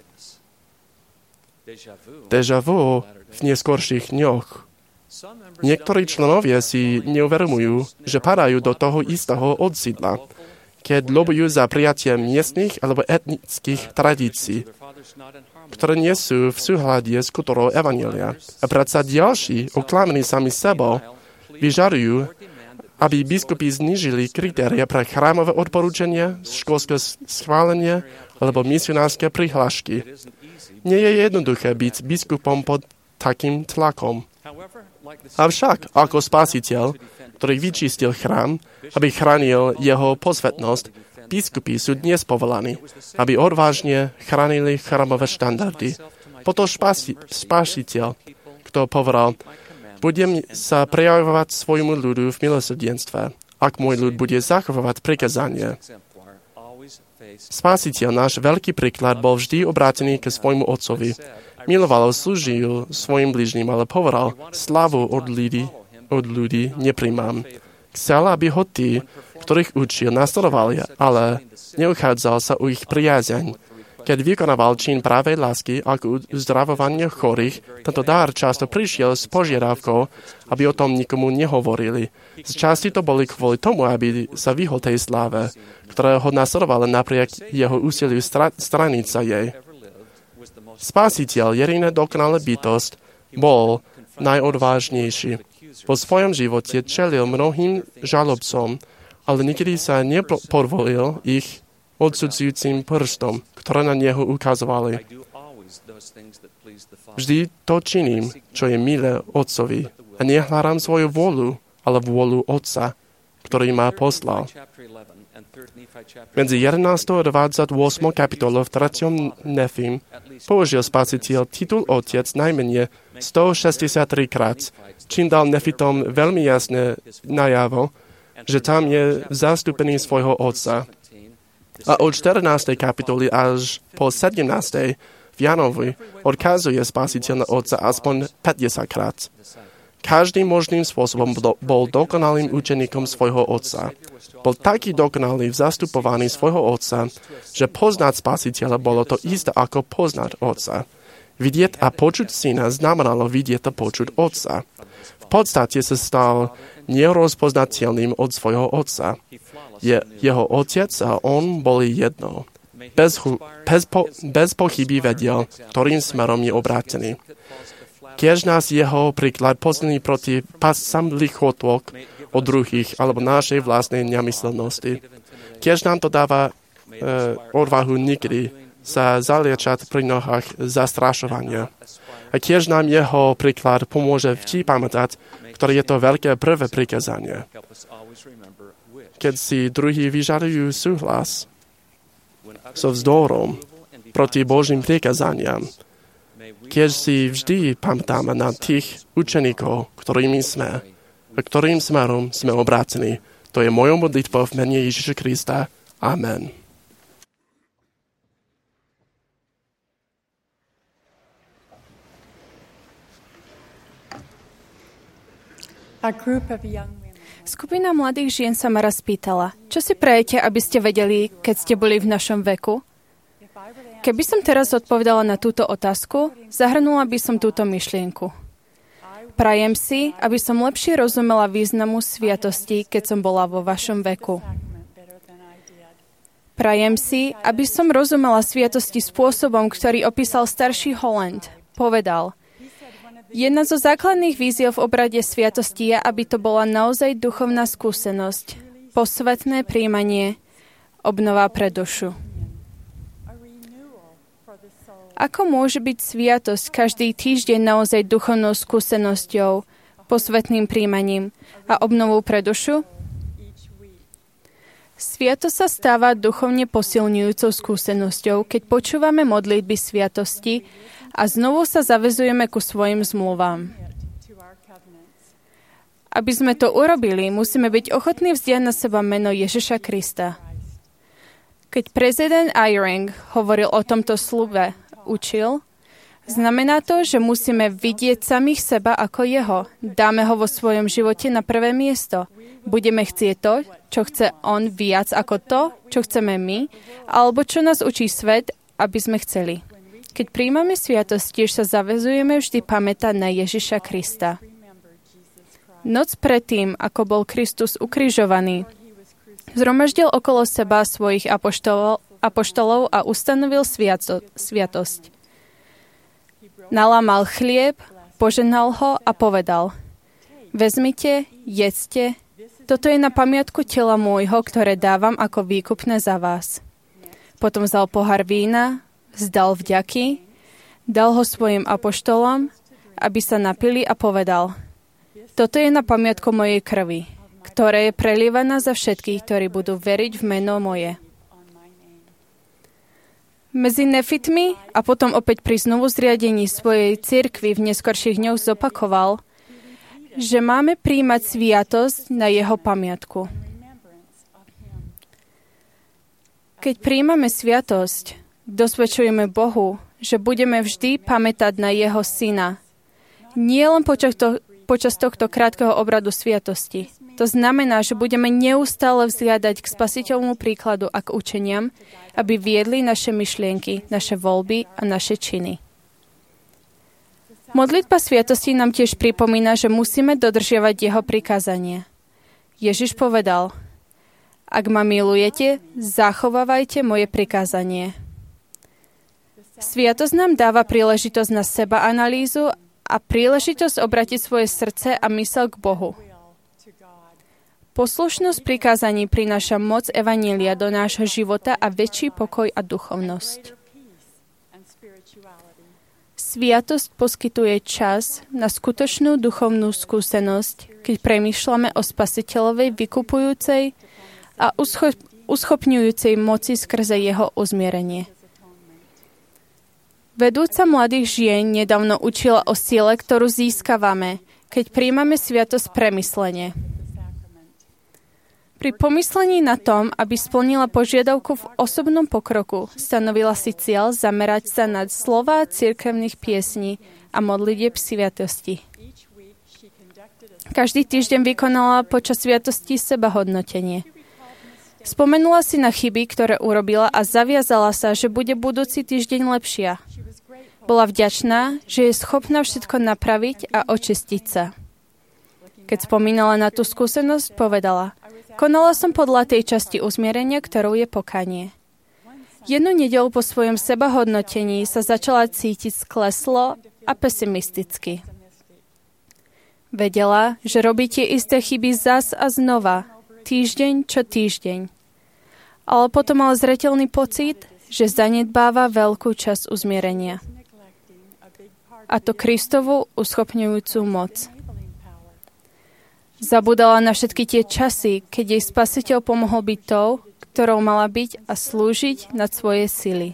Déjà vu v neskorších dňoch. Niektorí členovia si neuvedomujú, že padajú do toho istého odsídla, keď lobujú za prijatie miestnych alebo etnických tradícií, ktoré nie sú v súhľade s kultúrou evanjelia. A predsa ďalší, oklamení sami sebou, vyžadujú, aby biskupy znížili kritéria pre chrámové odporúčania, školské schválenie alebo misionárske prihlášky. Nie je jednoduché byť biskupom pod takým tlakom. Avšak ako spasiteľ, ktorý vyčistil chrám, aby chránil jeho posvetnosť, biskupy sú dnes povolaní, aby odvážne chránili chrámové štandardy. Potom spasiteľ, kto povedal, budem sa prejavovať svojmu ľudu v milosrdenstve, ak môj ľud bude zachovávať prikázanie. Spasiteľ, náš veľký príklad, bol vždy obrátený ke svojmu otcovi. Miloval, slúžil svojim bližným, ale povedal, slavu od ľudí nepríjmam. Chcel, aby ho tí, ktorých učil, nasledovali, ale neuchádzal sa o ich priazeň. Keď vykonával čin pravej lásky ako uzdravovanie chorých, tento dar často prišiel s požiadavkou, aby o tom nikomu nehovorili. Z časti to boli kvôli tomu, aby sa vyhol tej sláve, ktorá ho nasledovala napriek jeho úsiliu straniť sa jej. Spasiteľ, jediná dokonalá bytosť, bol najodvážnejší. Vo svojom živote čelil mnohým žalobcom, ale nikdy sa nepodvolil ich odsudzujúcim prstom, ktoré na neho ukazovali. Vždy to činím, čo je milé Otcovi, a nehľadám svoju vôľu, ale vôľu Otca, ktorý ma poslal. Medzi 11. a 28. kapitolou v 3. Nefim použil Spasiteľ titul Otec najmenej 163 krát, čím dal Nefitom veľmi jasne najavo, že tam je zastúpený svojho Otca. A od 14. kapitoly až po 17. v Jánovi odkazuje Spasiteľ na Otca aspoň 50 krát. Každým možným spôsobom bol dokonalým učeníkom svojho Otca. Bol taký dokonalý v zastupovaní svojho Otca, že poznať Spasiteľa bolo to isté ako poznať Otca. Vidieť a počuť Syna znamenalo vidieť a počuť Otca. V podstate sa stal nerozpoznateľným od svojho Otca. Jeho Otec a on boli jedno. Bez pochyby vedel, ktorým smerom je obrátený. Keď nás jeho príklad posilní proti pascam lichotok od druhých alebo našej vlastnej nemyselnosti. Keď nám to dáva odvahu nikdy sa zaliečať pri nohách zastrašovania. A keď nám jeho príklad pomôže vždy pamätať, ktoré je to veľké prvé prikázanie. Keď si druhí vyžadujú súhlas so vzdorom proti Božím prikázaniam, keď si vždy pamätáme na tých učeníkov, ktorými sme a ktorým smerom sme obrátení. To je mojou modlitbou v mene Ježiša Krista. Amen. Skupina mladých žien sa ma raz pýtala, čo si prajete, aby ste vedeli, keď ste boli v našom veku? Keby som teraz odpovedala na túto otázku, zahrnula by som túto myšlienku. Prajem si, aby som lepšie rozumela významu sviatosti, keď som bola vo vašom veku. Prajem si, aby som rozumela sviatosti spôsobom, ktorý opísal starší Holland. Povedal, jedna zo základných víziev v obrade sviatosti je, aby to bola naozaj duchovná skúsenosť, posvetné prijímanie, obnova pre dušu. Ako môže byť sviatosť každý týždeň naozaj duchovnou skúsenosťou, posvetným príjmaním a obnovou pre dušu? Sviatosť sa stáva duchovne posilňujúcou skúsenosťou, keď počúvame modlitby sviatosti a znovu sa zavezujeme ku svojim zmluvám. Aby sme to urobili, musíme byť ochotní vziať na seba meno Ježiša Krista. Keď prezident Eyring hovoril o tomto sľube, učil, znamená to, že musíme vidieť samých seba ako jeho. Dáme ho vo svojom živote na prvé miesto. Budeme chcieť to, čo chce on viac ako to, čo chceme my, alebo čo nás učí svet, aby sme chceli. Keď príjmame sviatosť, tiež sa zaväzujeme vždy pamätať na Ježiša Krista. Noc predtým, ako bol Kristus ukrižovaný, zhromaždil okolo seba svojich apoštolov a ustanovil sviatosť. Nalámal chlieb, požehnal ho a povedal: Vezmite, jedzte, toto je na pamiatku tela môjho, ktoré dávam ako výkupné za vás. Potom vzal pohár vína, vzdal vďaky, dal ho svojim apoštolom, aby sa napili a povedal: Toto je na pamiatku mojej krvi, ktorá je prelievaná za všetkých, ktorí budú veriť v meno moje. Medzi nefitmi a potom opäť pri znovu zriadení svojej cirkvi v neskorších dňoch zopakoval, že máme príjmať sviatosť na jeho pamiatku. Keď príjmame sviatosť, dosvedčujeme Bohu, že budeme vždy pamätať na jeho syna. Nie len počas tohto krátkeho obradu sviatosti. To znamená, že budeme neustále vzhliadať k spasiteľnému príkladu a k učeniam, aby viedli naše myšlienky, naše voľby a naše činy. Modlitba sviatosti nám tiež pripomína, že musíme dodržiavať jeho prikázanie. Ježiš povedal: Ak ma milujete, zachovávajte moje prikázanie. Sviatosť nám dáva príležitosť na sebaanalýzu a príležitosť obratiť svoje srdce a myseľ k Bohu. Poslušnosť prikázaní prináša moc evanjelia do nášho života a väčší pokoj a duchovnosť. Sviatosť poskytuje čas na skutočnú duchovnú skúsenosť, keď premýšľame o Spasiteľovej vykupujúcej a uschopňujúcej moci skrze jeho uzmierenie. Vedúca mladých žien nedávno učila o sile, ktorú získavame, keď príjmame sviatosť premyslenie. Pri pomyslení na tom, aby splnila požiadavku v osobnom pokroku, stanovila si cieľ zamerať sa na slová cirkevných piesní a modlitieb sviatosti. Každý týždeň vykonala počas sviatosti sebahodnotenie. Spomenula si na chyby, ktoré urobila a zaviazala sa, že bude budúci týždeň lepšia. Bola vďačná, že je schopná všetko napraviť a očistiť sa. Keď spomínala na tú skúsenosť, povedala: Konala som podľa tej časti uzmierenia, ktorou je pokanie. Jednu nedeľu po svojom sebahodnotení sa začala cítiť skleslo a pesimisticky. Vedela, že robí tie isté chyby zas a znova, týždeň čo týždeň. Ale potom mal zreteľný pocit, že zanedbáva veľkú časť uzmierenia. A to Kristovu uschopňujúcu moc. Zabudala na všetky tie časy, keď jej Spasiteľ pomohol byť tou, ktorou mala byť a slúžiť nad svoje sily.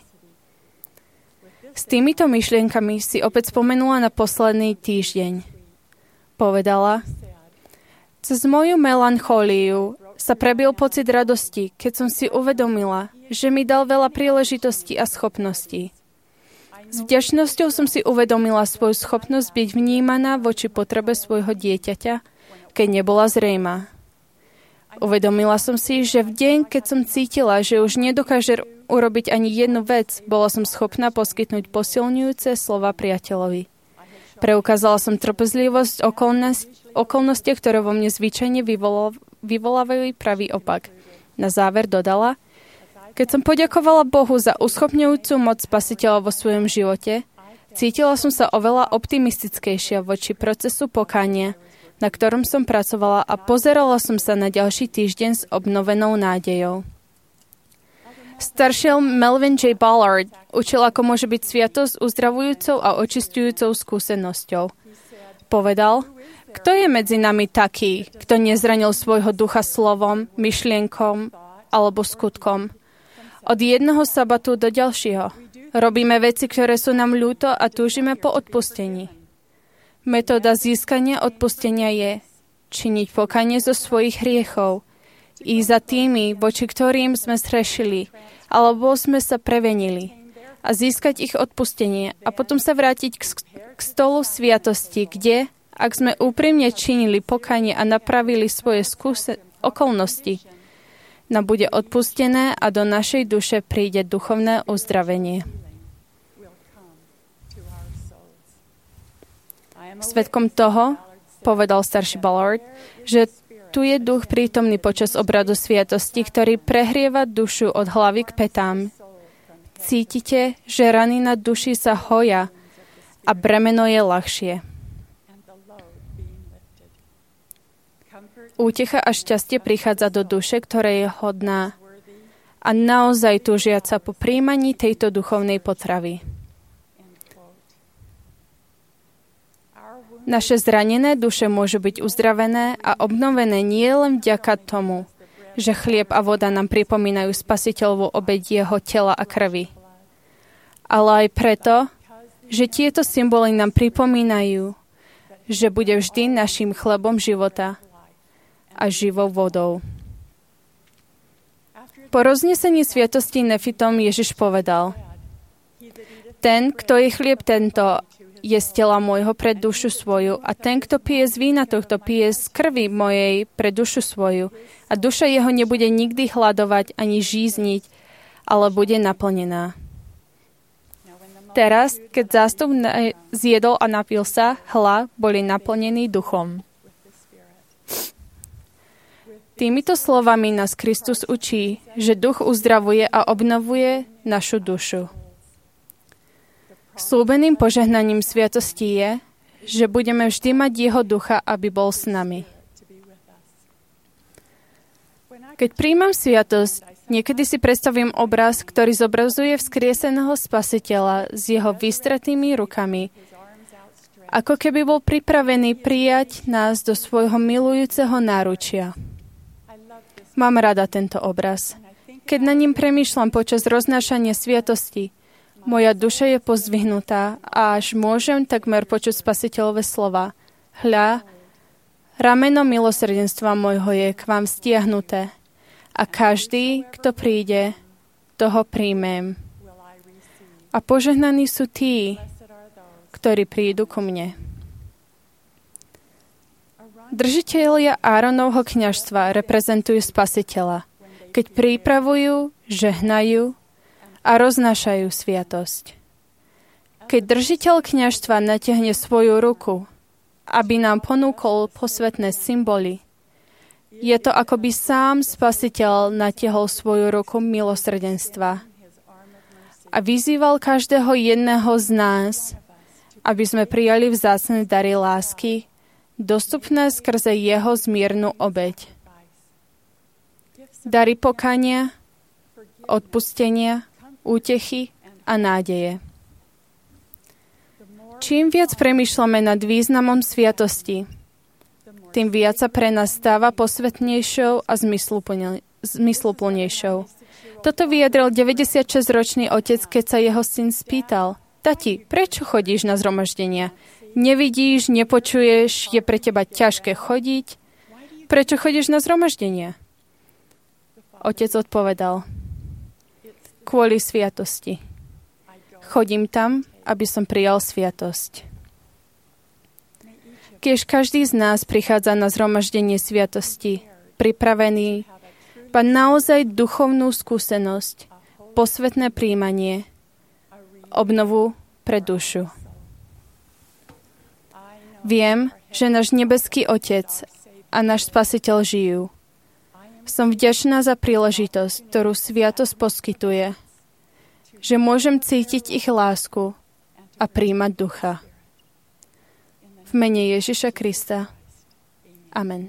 S týmito myšlienkami si opäť spomenula na posledný týždeň. Povedala: Cez moju melanchóliu sa prebil pocit radosti, keď som si uvedomila, že mi dal veľa príležitostí a schopností. S vďačnosťou som si uvedomila svoju schopnosť byť vnímaná voči potrebe svojho dieťaťa, keď nebola zrejmá. Uvedomila som si, že v deň, keď som cítila, že už nedokáže urobiť ani jednu vec, bola som schopná poskytnúť posilňujúce slova priateľovi. Preukázala som trpezlivosť okolnostiach, ktoré vo mne zvyčajne vyvolávajú pravý opak. Na záver dodala: Keď som poďakovala Bohu za uschopňujúcu moc Spasiteľa vo svojom živote, cítila som sa oveľa optimistickejšia voči procesu pokánia, na ktorom som pracovala, a pozerala som sa na ďalší týždeň s obnovenou nádejou. Staršiel Melvin J. Ballard učil, ako môže byť sviatosť uzdravujúcou a očistujúcou skúsenosťou. Povedal: Kto je medzi nami taký, kto nezranil svojho ducha slovom, myšlienkom alebo skutkom? Od jedného sabatu do ďalšieho. Robíme veci, ktoré sú nám ľúto, a túžime po odpustení. Metóda získania odpustenia je: činiť pokanie zo svojich hriechov i za tými, voči ktorým sme zhrešili, alebo sme sa prevenili a získať ich odpustenie a potom sa vrátiť k stolu sviatosti, kde, ak sme úprimne činili pokanie a napravili svoje okolnosti, nám bude odpustené a do našej duše príde duchovné uzdravenie. Svedkom toho, povedal starší Ballard, že tu je duch prítomný počas obradu sviatosti, ktorý prehrieva dušu od hlavy k petám. Cítite, že rany na duši sa hoja a bremeno je ľahšie. Útecha a šťastie prichádza do duše, ktorá je hodná a naozaj túžiaca po príjmaní tejto duchovnej potravy. Naše zranené duše môžu byť uzdravené a obnovené nie len vďaka tomu, že chlieb a voda nám pripomínajú spasiteľovú obeť jeho tela a krvi, ale aj preto, že tieto symboly nám pripomínajú, že bude vždy našim chlebom života a živou vodou. Po roznesení sviatosti Nefitom Ježiš povedal: Ten, kto je chlieb tento, je z tela môjho pre dušu svoju a ten, kto pije z vína tohto, pije z krvi mojej pre dušu svoju a duša jeho nebude nikdy hladovať ani žízniť, ale bude naplnená. Teraz, keď zástup zjedol a napil sa, hľa, boli naplnení duchom. Týmito slovami nás Kristus učí, že duch uzdravuje a obnovuje našu dušu. Slúbeným požehnaním sviatosti je, že budeme vždy mať jeho ducha, aby bol s nami. Keď príjmam sviatosť, niekedy si predstavím obraz, ktorý zobrazuje vzkrieseného Spasiteľa s jeho vystretými rukami, ako keby bol pripravený prijať nás do svojho milujúceho náručia. Mám rada tento obraz. Keď na ním premýšľam počas roznášania sviatosti, moja duša je pozdvihnutá a až môžem takmer počuť Spasiteľové slova. Hľa, rameno milosrdenstva môjho je k vám stiahnuté a každý, kto príde, toho príjmem. A požehnaní sú tí, ktorí prídu ku mne. Držitelia Áronovho kňazstva reprezentujú Spasiteľa, keď pripravujú, žehnajú a roznášajú sviatosť. Keď držiteľ kňazstva natiahne svoju ruku, aby nám ponúkol posvätné symboly, je to, ako by sám Spasiteľ natiahol svoju ruku milosrdenstva a vyzýval každého jedného z nás, aby sme prijali vzácne dary lásky, dostupné skrze jeho zmiernu obeť. Dary pokania, odpustenia, útechy a nádeje. Čím viac premýšľame nad významom sviatosti, tým viac sa pre nás stáva posvetnejšou a zmysluplnejšou. Toto vyjadril 96-ročný otec, keď sa jeho syn spýtal: Tati, prečo chodíš na zhromaždenia? Nevidíš, nepočuješ, je pre teba ťažké chodiť? Prečo chodíš na zhromaždenia? Otec odpovedal: Kvôli sviatosti. Chodím tam, aby som prijal sviatosť. Keď každý z nás prichádza na zhromaždenie sviatosti, pripravený, má naozaj duchovnú skúsenosť, posvätné príjmanie, obnovu pre dušu. Viem, že náš nebeský Otec a náš Spasiteľ žijú. Som vďačná za príležitosť, ktorú sviatosť poskytuje, že môžem cítiť ich lásku a príjmať ducha. V mene Ježiša Krista. Amen.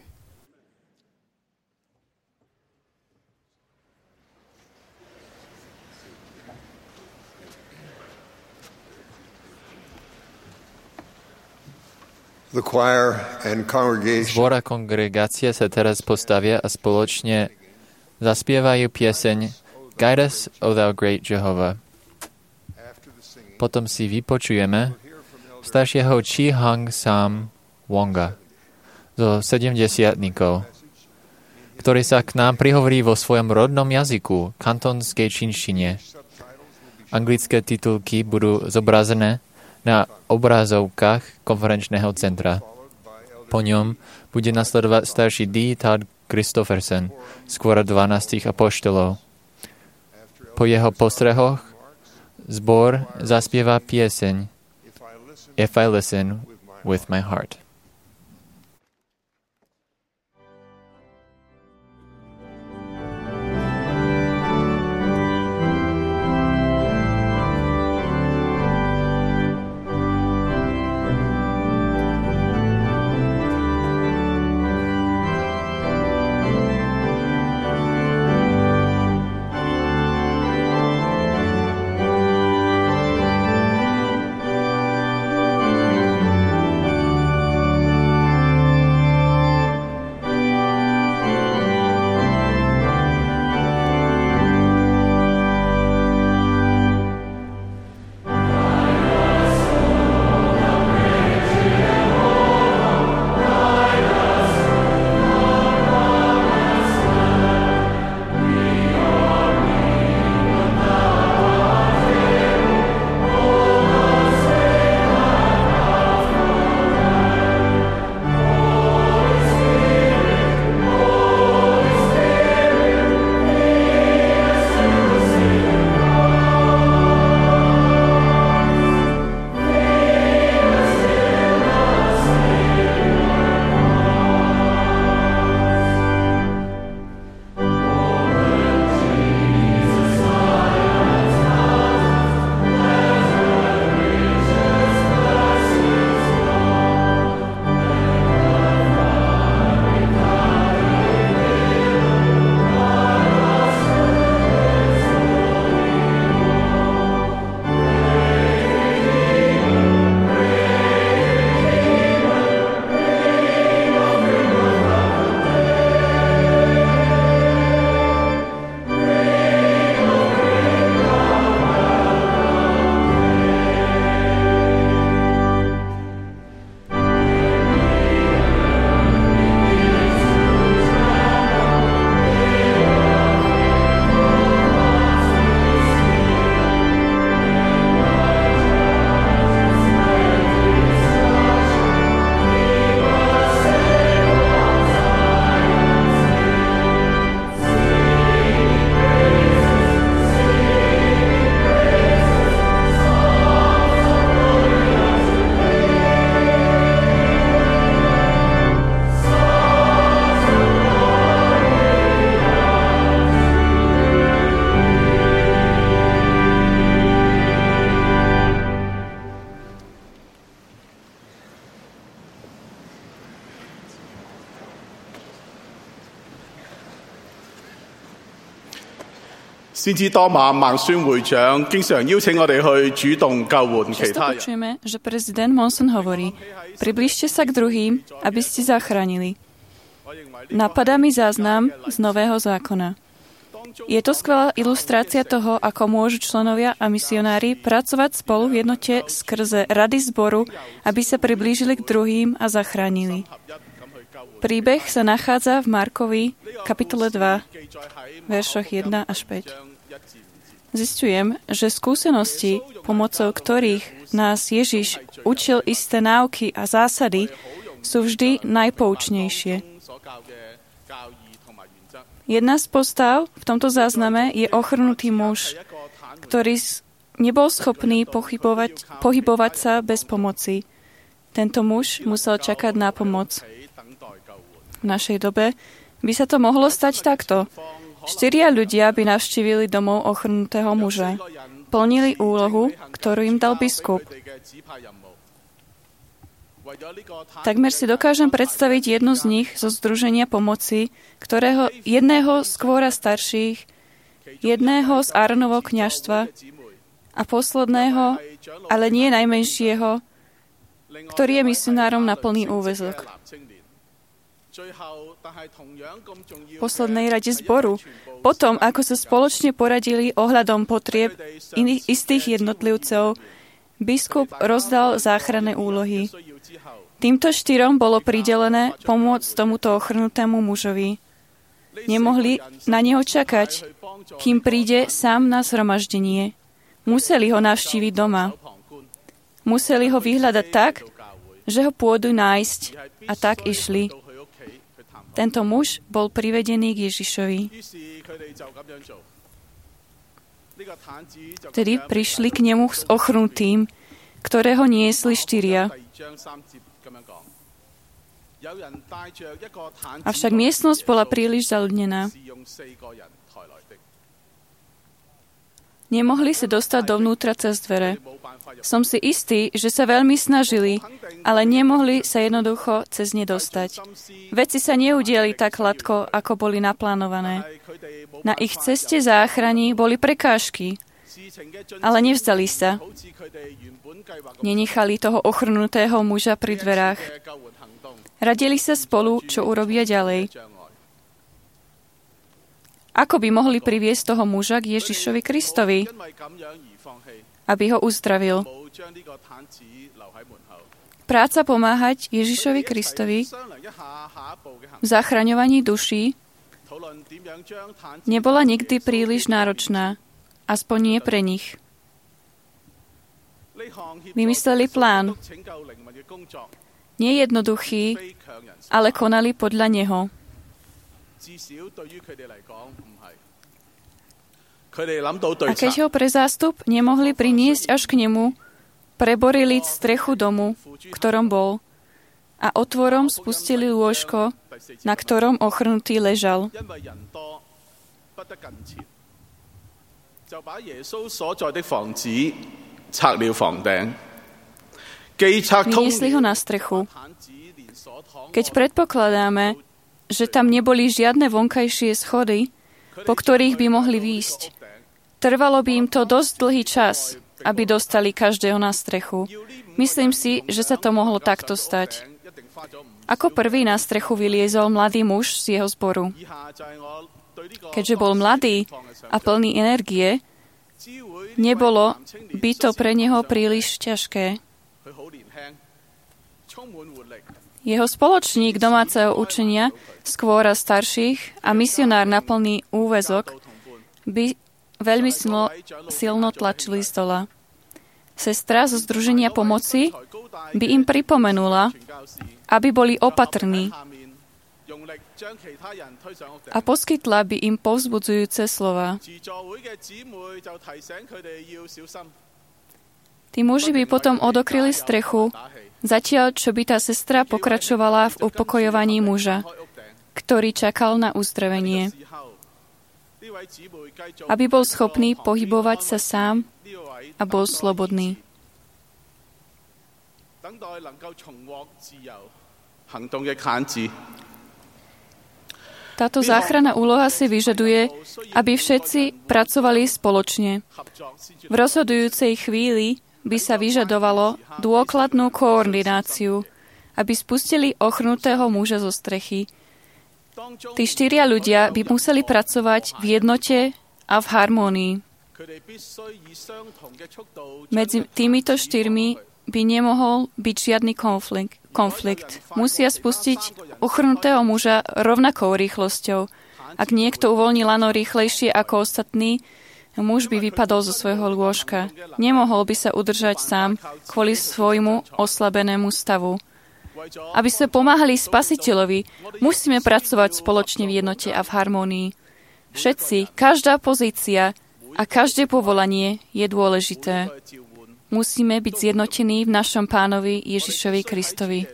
Zbor a kongregácia sa teraz postavia a spoločne zaspievajú pieseň Guide us, O thou great Jehovah. Potom si vypočujeme staršieho Chi Hang Sam Wonga zo 70-tníkov, ktorý sa k nám prihovorí vo svojom rodnom jazyku, kantonskej čínštine. Anglické titulky budú zobrazené na obrazovkách konferenčného centra. Po ňom bude nasledovať starší D. Todd Christofferson, skôr 12 apoštolov. Po jeho postrehoch zbor zaspieva pieseň If I Listen with My Heart. Často počujeme, že prezident Monson hovorí, priblížte sa k druhým, aby ste zachránili. Napadá mi záznam z Nového zákona. Je to skvelá ilustrácia toho, ako môžu členovia a misionári pracovať spolu v jednote skrze rady zboru, aby sa priblížili k druhým a zachránili. Príbeh sa nachádza v Markovi, kapitole 2, veršoch 1 až 5. Zisťujem, že skúsenosti, pomocou ktorých nás Ježiš učil isté náuky a zásady, sú vždy najpoučnejšie. Jedna z postav v tomto zázname je ochrnutý muž, ktorý nebol schopný pohybovať sa bez pomoci. Tento muž musel čakať na pomoc. V našej dobe by sa to mohlo stať takto. 4 ľudia by navštívili domov ochrnutého muža. Plnili úlohu, ktorú im dal biskup. Takmer si dokážem predstaviť jednu z nich zo Združenia pomoci, ktorého jedného z kvóra starších, jedného z Áronovo kňazstva a posledného, ale nie najmenšieho, ktorý je misionárom na plný úväzok. V poslednej rade zboru, potom ako sa spoločne poradili ohľadom potrieb istých jednotlivcov, biskup rozdal záchranné úlohy. Týmto 4 bolo pridelené pomôcť tomuto ochrnutému mužovi. Nemohli na neho čakať, kým príde sám na zhromaždenie. Museli ho navštíviť doma. Museli ho vyhľadať tak, že ho pôjdu nájsť, a tak išli. Tento muž bol privedený k Ježišovi. Tedy prišli k nemu s ochrnutým, ktorého niesli 4. Avšak miestnosť bola príliš zaľudnená. Nemohli sa dostať dovnútra cez dvere. Som si istý, že sa veľmi snažili, ale nemohli sa jednoducho cez ne dostať. Veci sa neudiali tak hladko, ako boli naplánované. Na ich ceste záchrany boli prekážky, ale nevzdali sa. Nenechali toho ochrnutého muža pri dverách. Radili sa spolu, čo urobia ďalej. Ako by mohli priviesť toho muža k Ježišovi Kristovi, aby ho uzdravil. Práca pomáhať Ježišovi Kristovi v zachraňovaní duší nebola nikdy príliš náročná, aspoň nie pre nich. Vymysleli plán. Nie jednoduchý, ale konali podľa neho. A keď ho pre zástup nemohli priniesť až k nemu, preborili strechu domu, v ktorom bol, a otvorom spustili lôžko, na ktorom ochrnutý ležal. Vyniesli ho na strechu. Keď predpokladáme, že tam neboli žiadne vonkajšie schody, po ktorých by mohli výjsť, trvalo by im to dosť dlhý čas, aby dostali každého na strechu. Myslím si, že sa to mohlo takto stať. Ako prvý na strechu vyliezol mladý muž z jeho zboru. Keďže bol mladý a plný energie, nebolo by to pre neho príliš ťažké. Jeho spoločník domáceho učenia, skôr starších a misionár na plný úväzok by veľmi silno tlačili z dola. Sestra zo Združenia pomoci by im pripomenula, aby boli opatrní a poskytla by im povzbudzujúce slova. Tí muži by potom odokryli strechu, zatiaľ čo by tá sestra pokračovala v upokojovaní muža, ktorý čakal na uzdravenie. Aby bol schopný pohybovať sa sám a bol slobodný. Táto záchranná úloha si vyžaduje, aby všetci pracovali spoločne. V rozhodujúcej chvíli by sa vyžadovalo dôkladnú koordináciu, aby spustili ochrnutého muža zo strechy. Tí 4 ľudia by museli pracovať v jednote a v harmónii. Medzi týmito 4 by nemohol byť žiadny konflikt. Musia spustiť ochrnutého muža rovnakou rýchlosťou. Ak niekto uvoľní lano rýchlejšie ako ostatní, muž by vypadol zo svojho lôžka. Nemohol by sa udržať sám kvôli svojmu oslabenému stavu. Aby sme pomáhali Spasiteľovi, musíme pracovať spoločne v jednote a v harmónii. Všetci, každá pozícia a každé povolanie je dôležité. Musíme byť zjednotení v našom Pánovi Ježišovi Kristovi.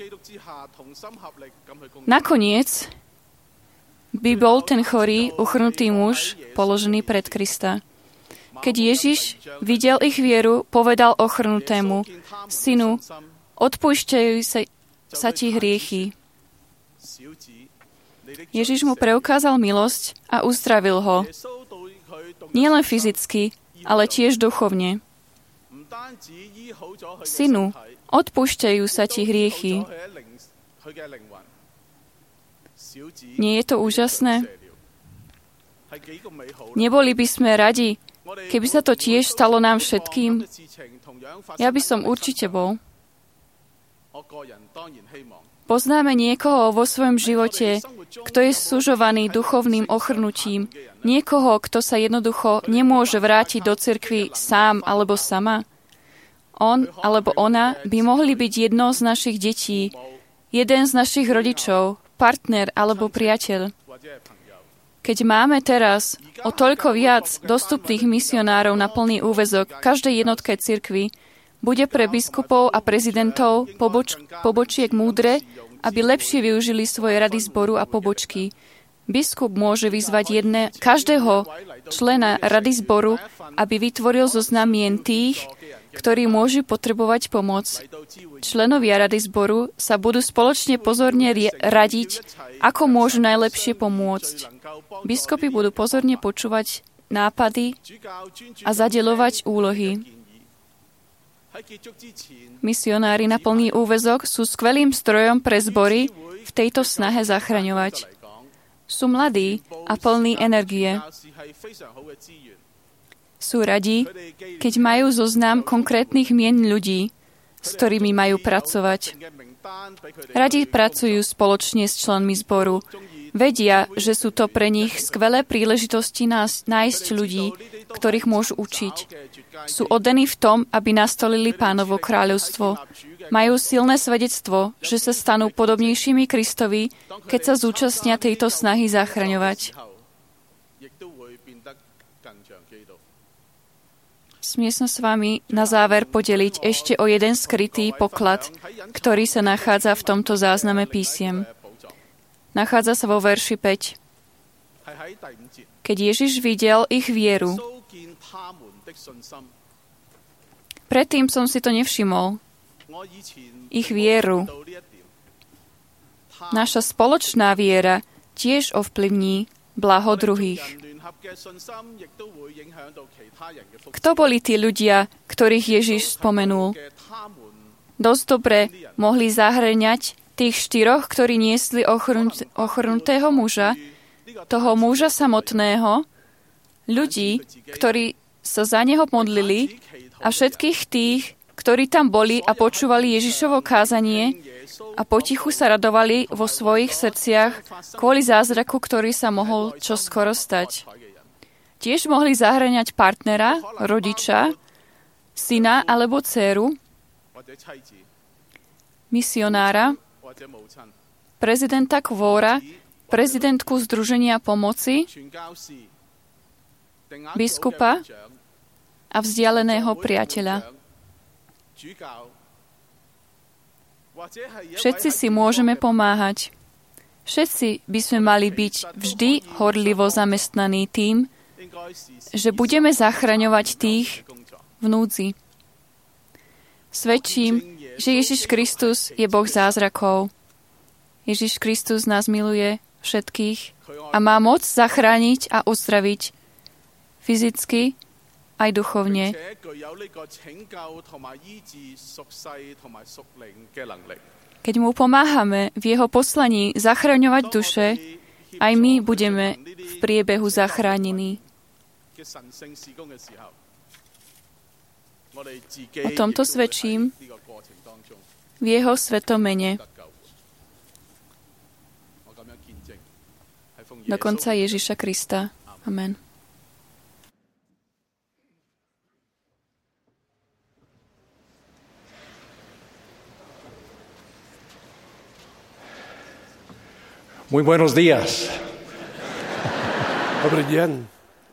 Nakoniec by bol ten chorý, uchrnutý muž položený pred Krista. Keď Ježiš videl ich vieru, povedal ochrnutému: Synu, odpúšťajú sa ti hriechy. Ježiš mu preukázal milosť a uzdravil ho. Nielen fyzicky, ale tiež duchovne. Synu, odpúšťajú sa ti hriechy. Nie je to úžasné? Neboli by sme radi, keby sa to tiež stalo nám všetkým? Ja by som určite bol. Poznáme niekoho vo svojom živote, kto je sužovaný duchovným ochrnutím. Niekoho, kto sa jednoducho nemôže vrátiť do cirkvi sám alebo sama. On alebo ona by mohli byť jednou z našich detí, jeden z našich rodičov, partner alebo priateľ. Keď máme teraz o toľko viac dostupných misionárov na plný úväzok každej jednotke cirkvi, bude pre biskupov a prezidentov pobočiek múdre, aby lepšie využili svoje rady zboru a pobočky. Biskup môže vyzvať každého člena rady zboru, aby vytvoril zoznam mien tých, ktorí môžu potrebovať pomoc. Členovia rady zboru sa budú spoločne pozorne radiť, ako môžu najlepšie pomôcť. Biskupy budú pozorne počúvať nápady a zadeľovať úlohy. Misionári na plný úväzok sú skvelým strojom pre zbory v tejto snahe zachraňovať. Sú mladí a plní energie. Sú radi, keď majú zoznam konkrétnych mien ľudí, s ktorými majú pracovať. Radi pracujú spoločne s členmi zboru. Vedia, že sú to pre nich skvelé príležitosti nájsť ľudí, ktorých môžu učiť. Sú oddaní v tom, aby nastolili Pánovo kráľovstvo. Majú silné svedectvo, že sa stanú podobnejšími Kristovi, keď sa zúčastnia tejto snahy zachraňovať. Smiem sa s vami na záver podeliť ešte o jeden skrytý poklad, ktorý sa nachádza v tomto zázname písiem. Nachádza sa vo verši 5. Keď Ježiš videl ich vieru, predtým som si to nevšimol, ich vieru. Naša spoločná viera tiež ovplyvní blaho druhých. Kto boli tí ľudia, ktorých Ježiš spomenul? Dosť dobre mohli zahrňať tých 4, ktorí niesli ochrnutého muža, toho muža samotného, ľudí, ktorí sa za neho modlili a všetkých tých, ktorí tam boli a počúvali Ježišovo kázanie a potichu sa radovali vo svojich srdciach kvôli zázraku, ktorý sa mohol čoskoro stať. Tiež mohli zahrňať partnera, rodiča, syna alebo dcéru, misionára, prezidenta Kvóra, prezidentku Združenia pomoci, biskupa a vzdialeného priateľa. Všetci si môžeme pomáhať. Všetci by sme mali byť vždy horlivo zamestnaní tým, že budeme zachraňovať tých v núdzi. Svedčím, že Ježiš Kristus je Boh zázrakov. Ježiš Kristus nás miluje všetkých a má moc zachrániť a uzdraviť fyzicky aj duchovne. Keď mu pomáhame v jeho poslaní zachraňovať duše, aj my budeme v priebehu zachránení. O tomto svedčím v jeho svetom mene. Do konca Ježiša Krista. Amen. Muy buenos días. Dobrý deň.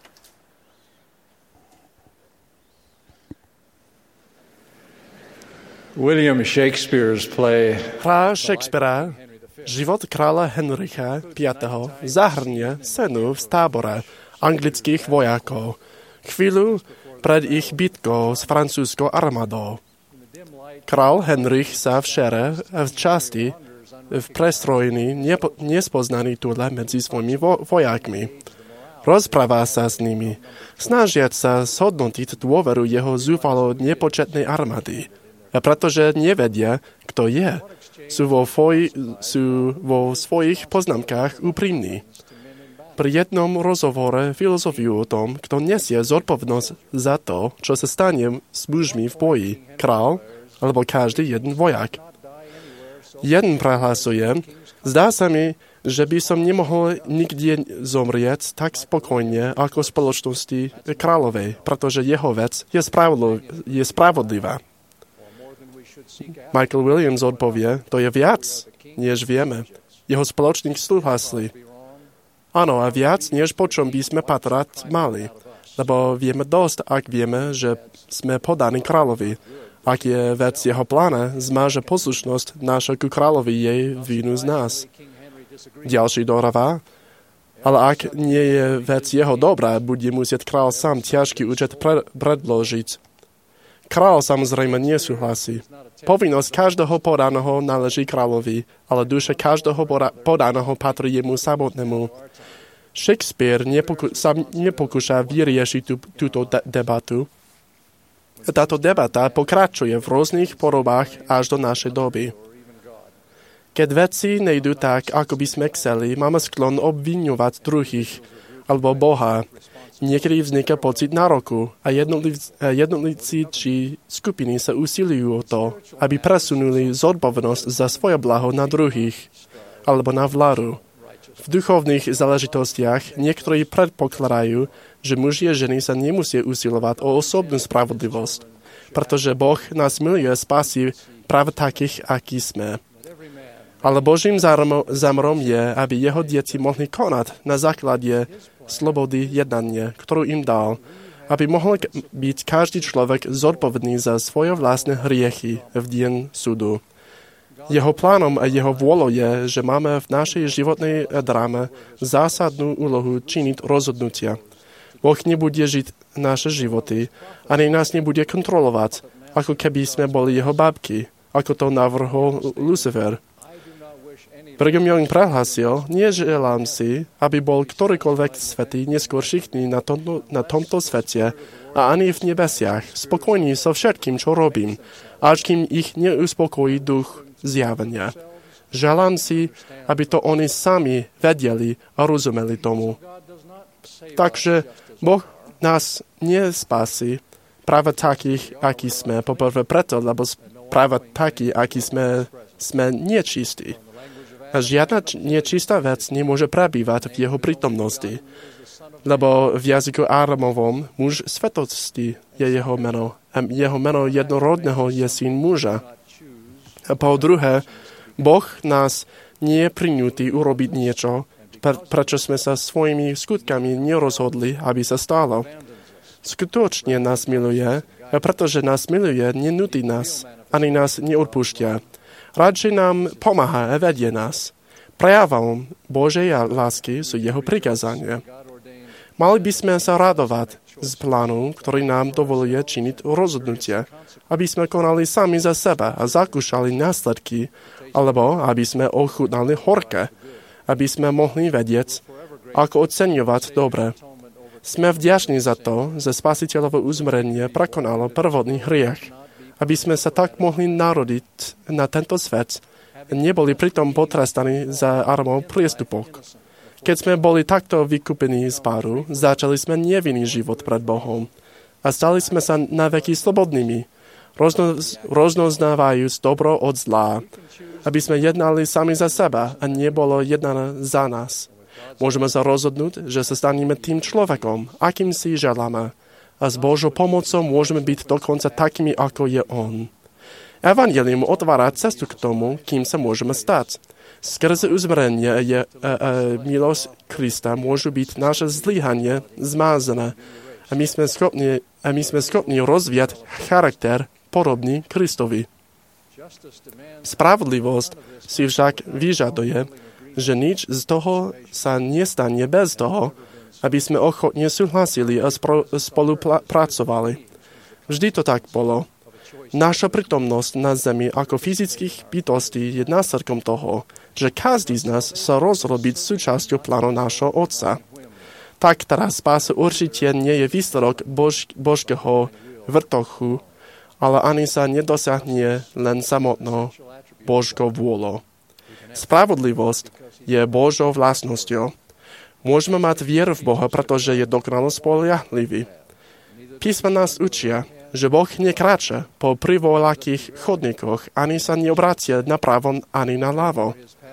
William Shakespeare's play Hra Shakespearea, Život kráľa Henricha V. zahrnie scénu z tábora anglických vojakov, chvíľu pred ich bitkou s francúzskou armádou. Král Henrich sa všere v časti v prestrojení nespoznaný túle medzi svojimi vojakmi. Rozpráva sa s nimi, snažiať sa zhodnotiť dôveru jeho zúfalo nepočetnej armády. A pretože nevedia, kto je, sú vo svojich poznámkach úprimní. Pri jednom rozhovore filozofujú o tom, kto nesie zodpovednosť za to, čo sa stane s mužmi v boji, král alebo každý jeden vojak. Jeden prehlasuje, zdá sa mi, že by som nemohol nikde zomrieť tak spokojne ako v spoločnosti kráľovej, pretože jeho vec je spravodlivá. Michael Williams odpovie, to je viac, než vieme. Jeho spoločník súhlasí. Áno, a viac, než po čom by sme patrať mali. Lebo vieme dosť, ak vieme, že sme podaní kráľovi. Ak je vec jeho pláne, zmáže poslušnosť naša ku kráľovi jej vínu z nás. Ďalší dohráva, ale ak nie je vec jeho dobrá, bude musieť kráľ sám ťažký účet predložiť. Kráľ samozrejme nesúhlasí. Povinnosť každého podaného náleží kráľovi, ale duša každého podaného patrí jemu samotnému. Shakespeare sa nepokúša vyriešiť túto debatu. Táto debata pokračuje v rôznych podobách až do našej doby. Keď veci nejdú tak, ako by sme chceli, máme sklon obviňovať druhých alebo Boha. Niekedy vzniká pocit nároku a jednotlivci či skupiny sa usilujú o to, aby presunuli zodpovednosť za svoje blaho na druhých alebo na vládu. V duchovných záležitostiach niektorí predpokladajú, že muži a ženy sa nemusia usilovať o osobnú spravodlivosť, pretože Boh nás miluje spasí práve takých, akí sme. Ale Božím zámerom je, aby jeho deti mohli konať na základe slobody jednania, ktorú im dal, aby mohol byť každý človek zodpovedný za svoje vlastné hriechy v deň súdu. Jeho plánom a jeho vôľou je, že máme v našej životnej dráme zásadnú úlohu činiť rozhodnutia. Boh nebude žiť naše životy, ani nás nebude kontrolovať, ako keby sme boli jeho bábky, ako to navrhol Lucifer. Brigham Young prehlásil, neželám si, aby bol ktorýkoľvek svätý neskôr šichtný na tomto svete a ani v nebesiach, spokojný so všetkým, čo robím, až kým ich neuspokojí duch zjavenia. Želám si, aby to oni sami vedeli a rozumeli tomu. Takže Boh nás nespasí práve takých, akí sme, poprvé preto, lebo práve takí, akí sme nečistí. A žiadna nečistá vec nemôže prebývať v jeho prítomnosti, lebo v jazyku Áramovom muž svetosti je jeho meno. A jeho meno jednorodného je syn muža. A po druhé, Boh nás nie prinúti urobiť niečo, prečo sme sa svojimi skutkami nerozhodli, aby sa stalo. Skutočne nás miluje, a pretože nás miluje, nenúti nás, ani nás neodpúšťa. Radšej nám pomáha a vedie nás. Prejavom Božej lásky sú jeho prikázania. Mali by sme sa radovať z plánu, ktorý nám dovoluje činiť rozhodnutia, aby sme konali sami za seba a zakúšali následky, alebo aby sme ochutnali horké, aby sme mohli vedieť, ako oceňovať dobre. Sme vďační za to, že Spasiteľovo uzmrenie prekonalo prvotný hriech, aby sme sa tak mohli narodiť na tento svet, neboli pritom potrestaní za Áramov priestupok. Keď sme boli takto vykúpení z páru, začali sme nevinný život pred Bohom a stali sme sa naveky slobodnými, rozoznávajúc dobro od zla, aby sme jednali sami za seba a nebolo jednané za nás. Môžeme sa rozhodnúť, že sa staneme tým človekom, akým si želáme, a s Božou pomocou môžeme byť dokonca takými, ako je On. Evangelium otvára cestu k tomu, kým sa môžeme stať. Skrze uzmrenie milosť Krista môžu byť naše zlyhanie zmázané a my sme schopní rozvíjať charakter podobný Kristovi. Spravodlivosť si však vyžaduje, že nič z toho sa nestane bez toho, aby sme ochotne súhlasili a spolupracovali. Vždy to tak bolo. Naša prítomnosť na zemi ako fyzických bytostí je následkom toho, že každý z nás sa rozhodol byť súčasťou plánu nášho Otca. Tak teraz spása určite nie je výsledok božského vrtochu, ale ani sa nedosiahne len samotnou Božkou vôľou. Spravodlivosť je Božou vlastnosťou. Môžeme mať vieru v Boha, pretože je dokonale spoľahlivý. Písma nás učia, že Boh nekráča po privoľakých chodníkoch, ani sa neobracia napravo, ani naľavo.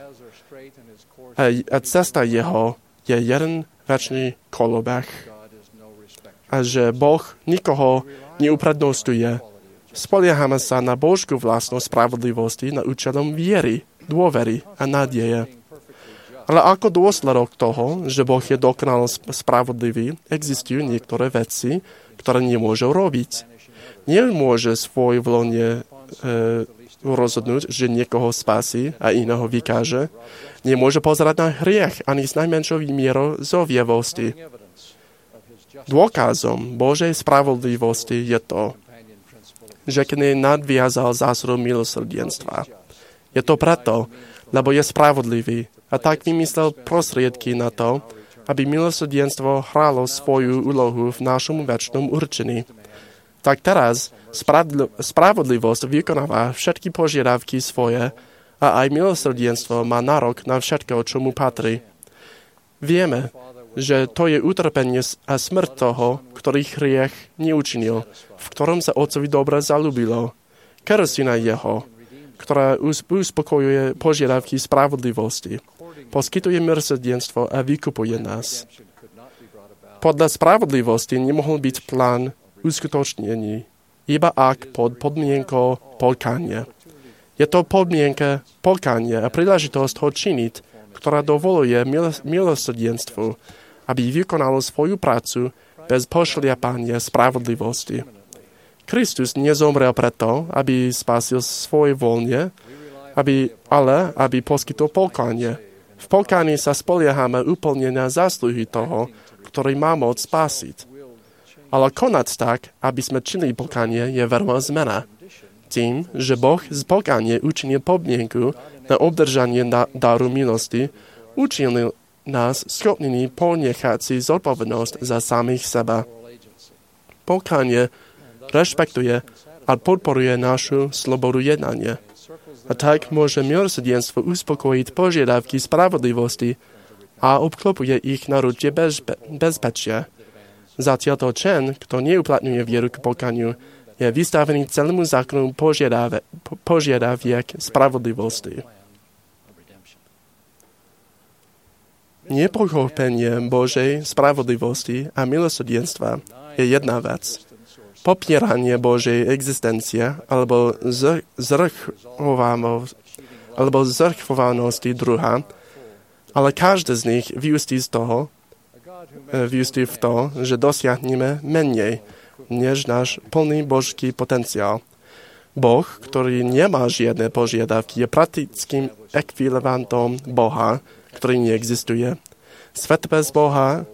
A cesta jeho je jeden večný kolobeh. A že Boh nikoho neuprednostuje. Spoliehame sa na Božskú vlastnosť spravodlivosti na účelom viery, dôvery a nádeje. Ale ako dôsledok toho, že Boh je dokonale spravodlivý, existujú niektoré veci, ktoré nemôže robiť. Nemôže svojvoľne rozhodnúť, že niekoho spasí a iného vykáže. Nemôže pozerať na hriech ani s najmenšou mierou zovievosti. Dôkazom Božej spravodlivosti je to, že keď nadviazal zásadu milosrdenstva. Je to preto, lebo je spravodlivý a tak vymyslel prostriedky na to, aby milosrdenstvo hralo svoju úlohu v našom večnom určení. Tak teraz spravodlivosť vykonáva všetky požiadavky svoje a aj milosrdenstvo má nárok na všetko, čo mu patrí. Vieme, že to je utrpenie a smrť toho, ktorý hriech neučinil, v ktorom sa Otcovi dobre zalúbilo. Krv syna jeho, ktorá uspokojuje požiadavky spravodlivosti, poskytuje milosrdenstvo a vykupuje nás. Podľa spravodlivosti nemohol byť plán uskutočnený, iba ak pod podmienkou pokánia. Je to podmienka pokánia a príležitosť ho činiť, ktorá dovoluje milosrdenstvu, aby vykonalo svoju prácu bez pošliapania spravodlivosti. Kristus nezomrel preto, aby spasil svoje voľne, ale aby poskytol pokánie. V pokáni sa spoliehame úplne na zásluhy toho, ktorý má moc spasiť. Ale konať tak, aby sme činili pokánie, je veľmi zmena. Tým, že Boh z pokánie učinil podmienku na obdržanie daru milosti, učinil nás schopnými ponechať si zodpovednosť za samých seba. Pokánie rešpektuje a podporuje našu slobodu jednania. A tak môže milosrdenstvo uspokojiť požiadavky spravodlivosti a obklopuje ich na rute bezpečia. Zatiaľ to člen, kto neuplatňuje vieru k pokaniu, je vystavený celému zákonu požiadaviek spravodlivosti. Nepochopenie Božej spravodlivosti a milosrdenstva je jedna vec. Popieranie Božej existencie alebo zrchovanosti druhá, ale každý z nich vyústí v to, že dosiahneme menej, než náš plný božský potenciál. Boh, ktorý nemá žiadne požiadavky, je praktickým ekvivalentom Boha, ktorý neexistuje. Svet bez Boha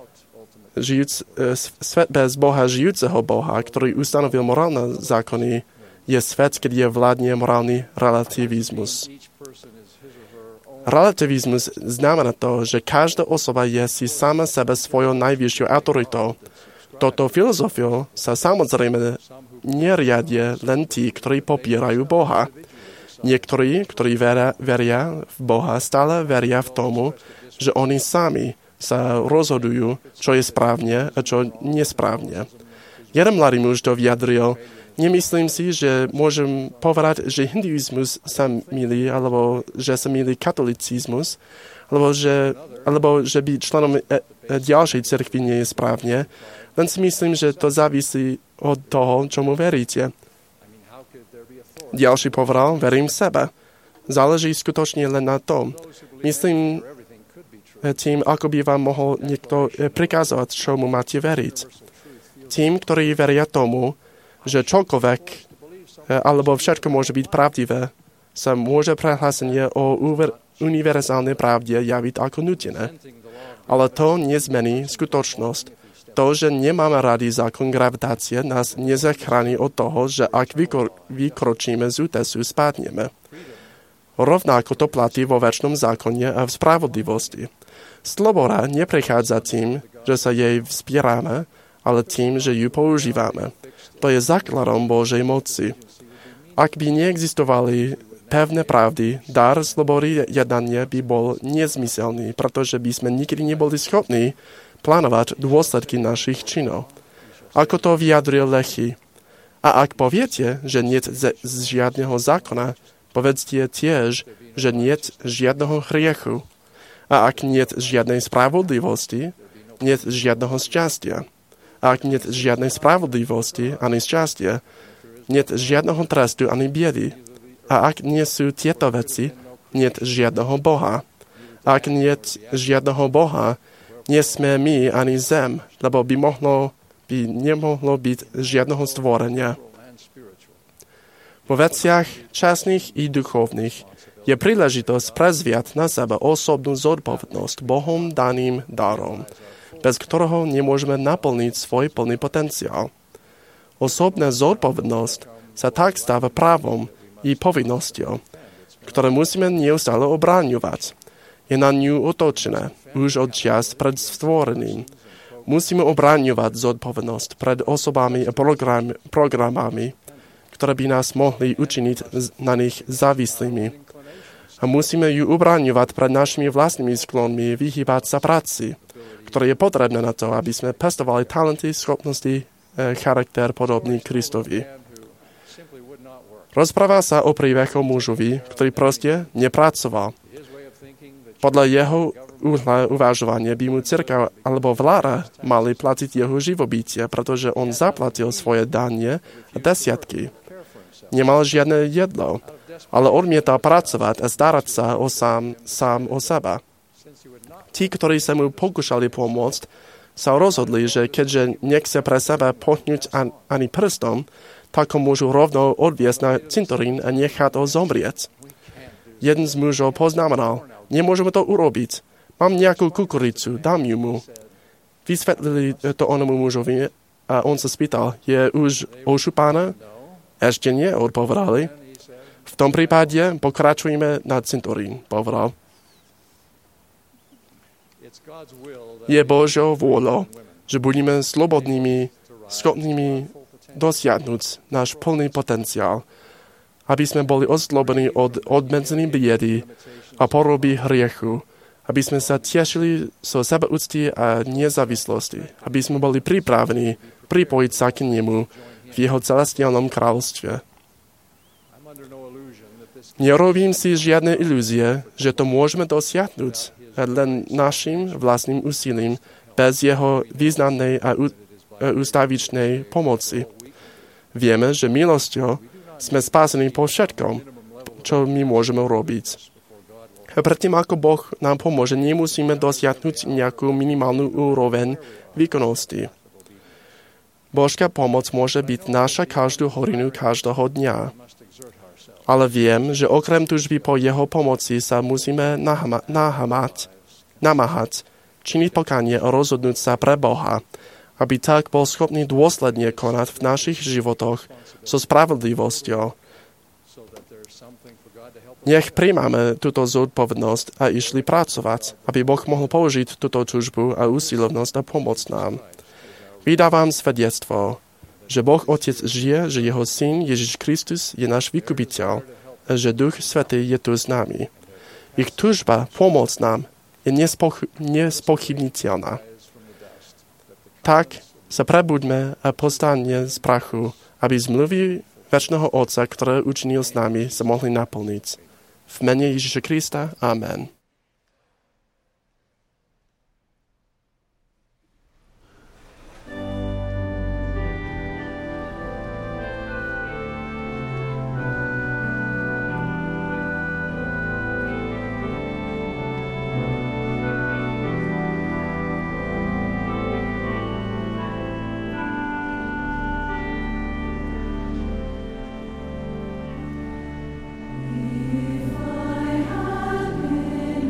žijúceho Boha, ktorý ustanovil morálne zákony, je svet, keď je vládne morálny relativizmus. Relativizmus znamená to, že každá osoba je si sama sebe svojou najvyššou autoritou. Toto filozofiou sa samozrejme neriadie len tí, ktorí popierajú Boha. Niektorí, ktorí veria v Boha, stále veria v tomu, že oni sami sa rozhodujú, čo je správne a čo nesprávne. Jeden mladý muž to vyjadril: nemyslím si, že môžem povedať, že hinduizmus sa mýli, alebo že sa mýli katolicizmus, alebo že byť členom ďalšej cirkvi nie je správne. Len si myslím, že to závisí od toho, čomu veríte. Ďalší povedal: verím sebe. Záleží skutočne len na tom. Myslím tým, ako by vám mohol niekto prikázovať, čomu máte veriť. Tým, ktorí veria tomu, že čokoľvek alebo všetko môže byť pravdivé, sa môže prehlásenie o univerzálnej pravde javiť ako nutené. Ale to nezmení skutočnosť. To, že nemáme rady zákon gravitácie, nás nezachráni od toho, že ak vykročíme z útesu, spadneme. Rovnako to platí vo večnom zákone a v spravodlivosti. Sloboda neprichádza tým, že sa jej vzbierame, ale tým, že ju používame. To je základom Božej moci. Ak by neexistovali pevné pravdy, dar slobody jednania by bol nezmyselný, pretože by sme nikdy neboli schopní plánovať dôsledky našich činov. Ako to vyjadril Lechy: A ak poviete, že niet z žiadneho zákona, povedzte tiež, že niet žiadneho hriechu. A ak niet žiadnej spravodlivosti, niet žiadneho šťastia. A ak niet žiadnej spravodlivosti ani šťastia, niet žiadneho trestu ani biedy. A ak nie sú tieto veci, niet žiadneho Boha. A ak niet žiadneho Boha, nie sme my ani zem, lebo by nemohlo byť žiadneho stvorenia. Vo veciach časných i duchovných je príležitosť prezviať na seba osobnú zodpovednosť Bohom daným darom, bez ktorého nemôžeme naplniť svoj plný potenciál. Osobná zodpovednosť sa tak stáva právom i povinnosťou, ktoré musíme neustále obráňovať. Je na ňu otočené už od čias pred stvorením. Musíme obráňovať zodpovednosť pred osobami a programami, ktoré by nás mohli učiniť na nich závislými. A musíme ju obráňovať pred našimi vlastnými sklonmi vyhýbať sa práci, ktoré je potrebné na to, aby sme pestovali talenty, schopnosti, charakter podobný Kristovi. Rozpráva sa o príbehu mužovi, ktorý proste nepracoval. Podľa jeho uvažovania by mu cirkev alebo vláda mali platiť jeho živobytie, pretože on zaplatil svoje dane a desiatky. Nemal žiadne jedlo, ale odmietal pracovať a starať sa sám o seba. Tí, ktorí sa mu pokúšali pomôcť, sa rozhodli, že keďže nechce pre seba pohnúť ani prstom, tak ho môžu rovno odviesť na cintorín a nechať ho zomrieť. Jeden z mužov poznamenal, nemôžeme to urobiť. Mám nejakú kukuricu, dám ju mu. Vysvetlili to onomu mužovi a on sa spýtal, je už ošupaná? Ešte nie, odpovedali. V tom prípade pokračujeme na cintorín, povedal. Je Božou vôľou, že budeme slobodnými, schopnými dosiahnuť náš plný potenciál, aby sme boli oslobodení od obmedzených biedy a poroby hriechu, aby sme sa tešili zo sebaúcty a nezávislosti, aby sme boli pripravení pripojiť sa k nemu v jeho celestiálnom kráľovstve. Nerobím si žiadne ilúzie, že to môžeme dosiahnuť len našim vlastným úsilím bez jeho významnej a ústavičnej pomoci. Vieme, že milosťou sme spásení po všetkom, čo my môžeme robiť. A predtým, ako Boh nám pomôže, nemusíme dosiahnuť nejakú minimálnu úroveň výkonnosti. Božská pomoc môže byť naša každú horinu každého dňa. Ale viem, že okrem túžby po jeho pomoci sa musíme namáhať, činiť pokánie a rozhodnúť sa pre Boha, aby tak bol schopný dôsledne konať v našich životoch so spravodlivosťou. Nech príjmame túto zodpovednosť a išli pracovať, aby Boh mohol použiť túto túžbu a usilovnosť a pomôcť nám. Vydávam svedectvo, že Boh Otec žije, že jeho syn Ježiš Kristus je náš vykupiteľ a že Duch Svätý je tu s nami. Ich túžba pomôcť nám je nespochybniteľná. Tak sa prebuďme a povstaňme z prachu, aby zmluvy večného Otca, ktoré učinil s nami, sa mohli naplniť. V mene Ježiša Krista. Amen. If I had been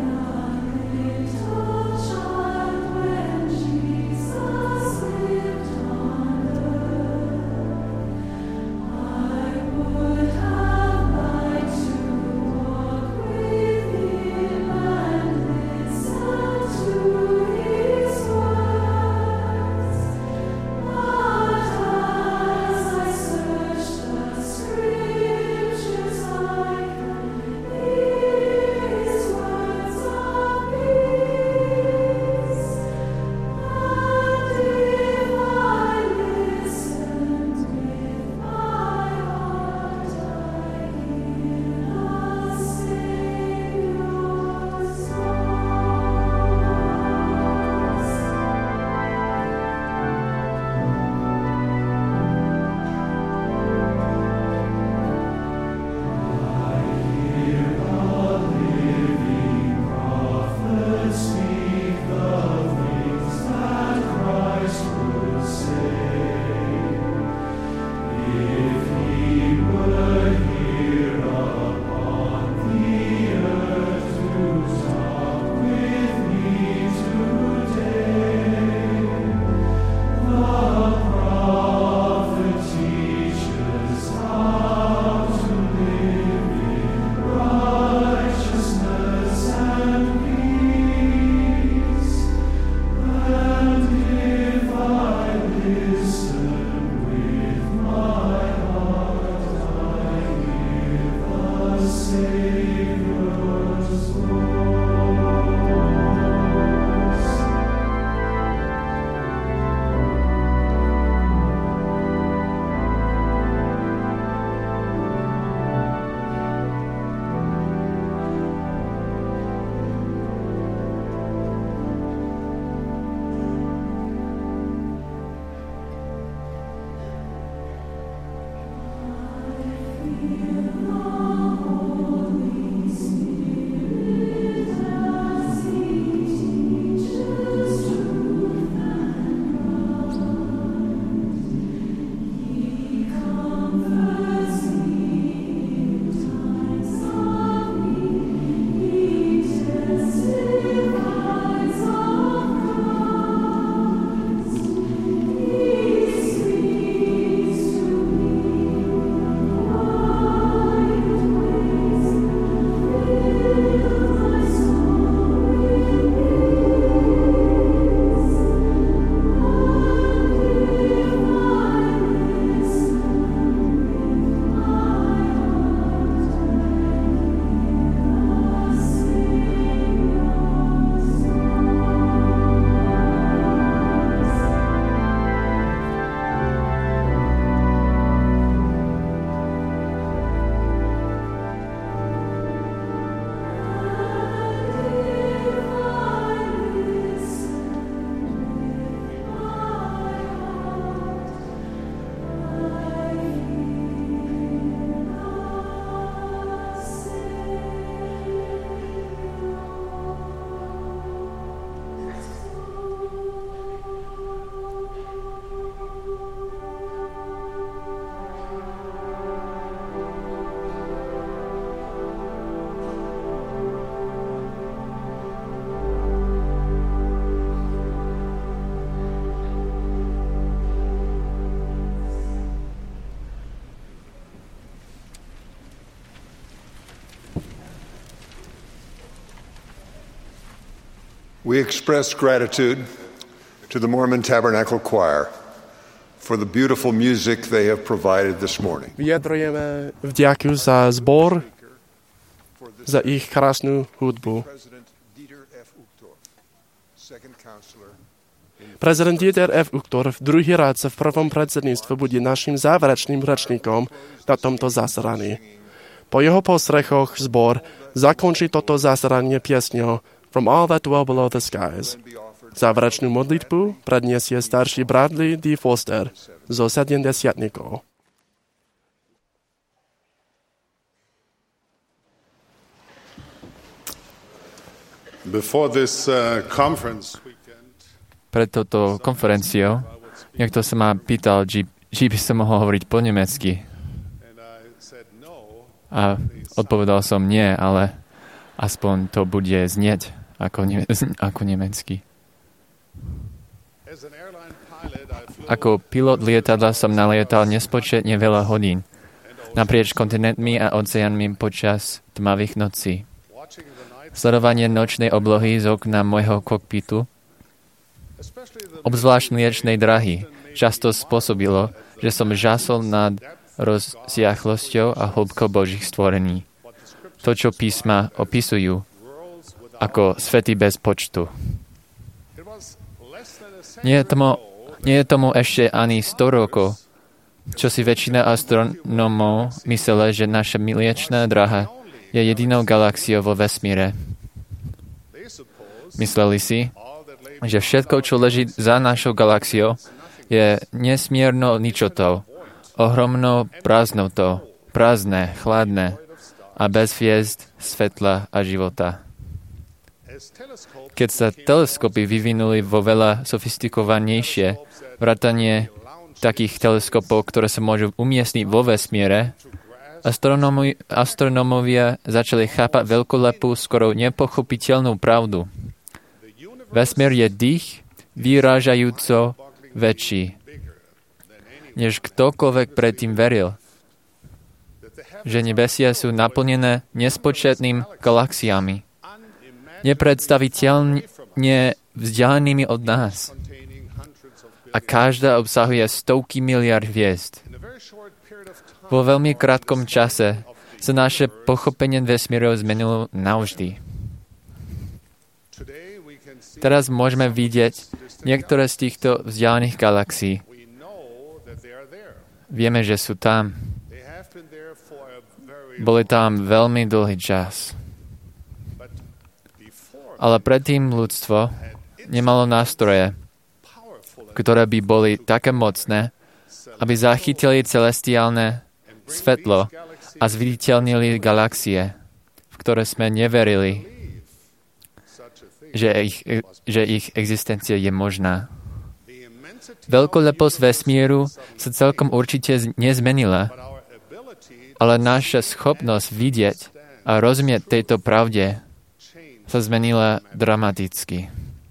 We express gratitude to the Mormon Tabernacle Choir for the beautiful music they have provided this morning. Vyjadrujeme vďaku za zbor, za ich krásnu hudbu. Prezident Dieter F. Uchtdorf, druhý rádca v prvom predsedníctve, bude našim záverečným rečníkom na tomto zasadaní. Po jeho postrechoch zbor zakončí toto zasadanie piesňou From All That Dwell Below the Skies. Záverečnú modlitbu predniesie starší Bradley D. Foster zo 70-tníkov. Pred touto konferenciou niekto sa ma pýtal, či by som mohol hovoriť po nemecky. A odpovedal som nie, ale aspoň to bude znieť ako nemecky. Ako pilot lietadla som nalietal nespočetne veľa hodín naprieč kontinentmi a oceánmi počas tmavých nocí. Sledovanie nočnej oblohy z okna môjho kokpitu, obzvlášť mliečnej dráhy, často spôsobilo, že som žasol nad rozsiahlosťou a hĺbkou Božích stvorení. To, čo písma opisujú ako svety bez počtu. Nie je tomu ešte ani 100 rokov, čo si väčšina astronomov myslela, že naša mliečná dráha je jedinou galaxiou vo vesmíre. Mysleli si, že všetko, čo leží za našou galaxiou, je nesmiernou ničotou, ohromnou prázdnotou, prázdne, chladné a bez hviezd, svetla a života. Keď sa teleskopy vyvinuli vo veľa sofistikovanejšie, vrátanie takých teleskopov, ktoré sa môžu umiestniť vo vesmíre, astronómovia začali chápať veľkolepú, skoro nepochopiteľnú pravdu. Vesmír je dých vyrážajúco väčší, než ktokoľvek predtým veril, že nebesia sú naplnené nespočetným galaxiami, nepredstaviteľne vzdialenými od nás. A každá obsahuje stovky miliard hviezd. Vo veľmi krátkom čase sa naše pochopenie vesmíru zmenilo navždy. Teraz môžeme vidieť niektoré z týchto vzdialených galaxií. Vieme, že sú tam. Boli tam veľmi dlhý čas. Ale predtým ľudstvo nemalo nástroje, ktoré by boli také mocné, aby zachytili celestiálne svetlo a zviditeľnili galaxie, v ktoré sme neverili, že ich existencia je možná. Veľkoleposť vesmíru sa celkom určite nezmenila, ale naša schopnosť vidieť a rozumieť tejto pravde sa zmenila dramaticky.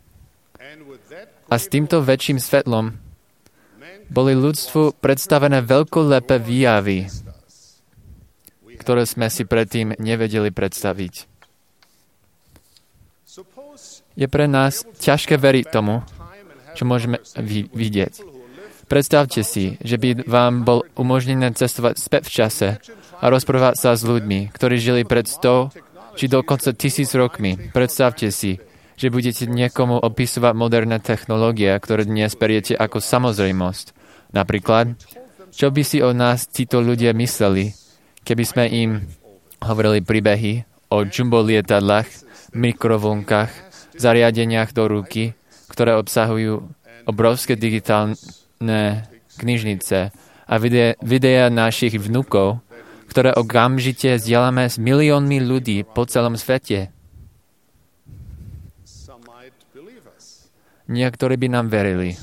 A s týmto väčším svetlom boli ľudstvu predstavené veľkolepé výjavy, ktoré sme si predtým nevedeli predstaviť. Je pre nás ťažké veriť tomu, čo môžeme vidieť. Predstavte si, že by vám bol umožnené cestovať späť v čase a rozprávať sa s ľuďmi, ktorí žili pred 100 či dokonca 1000 rokmi. Predstavte si, že budete niekomu opisovať moderné technológie, ktoré dnes beriete ako samozrejmosť. Napríklad, čo by si o nás títo ľudia mysleli, keby sme im hovorili príbehy o jumbo lietadlách, mikrovlnkách, zariadeniach do ruky, ktoré obsahujú obrovské digitálne knižnice a videa našich vnukov, ktoré okamžite zdieľame s miliónmi ľudí po celom svete. Niektorí by nám verili.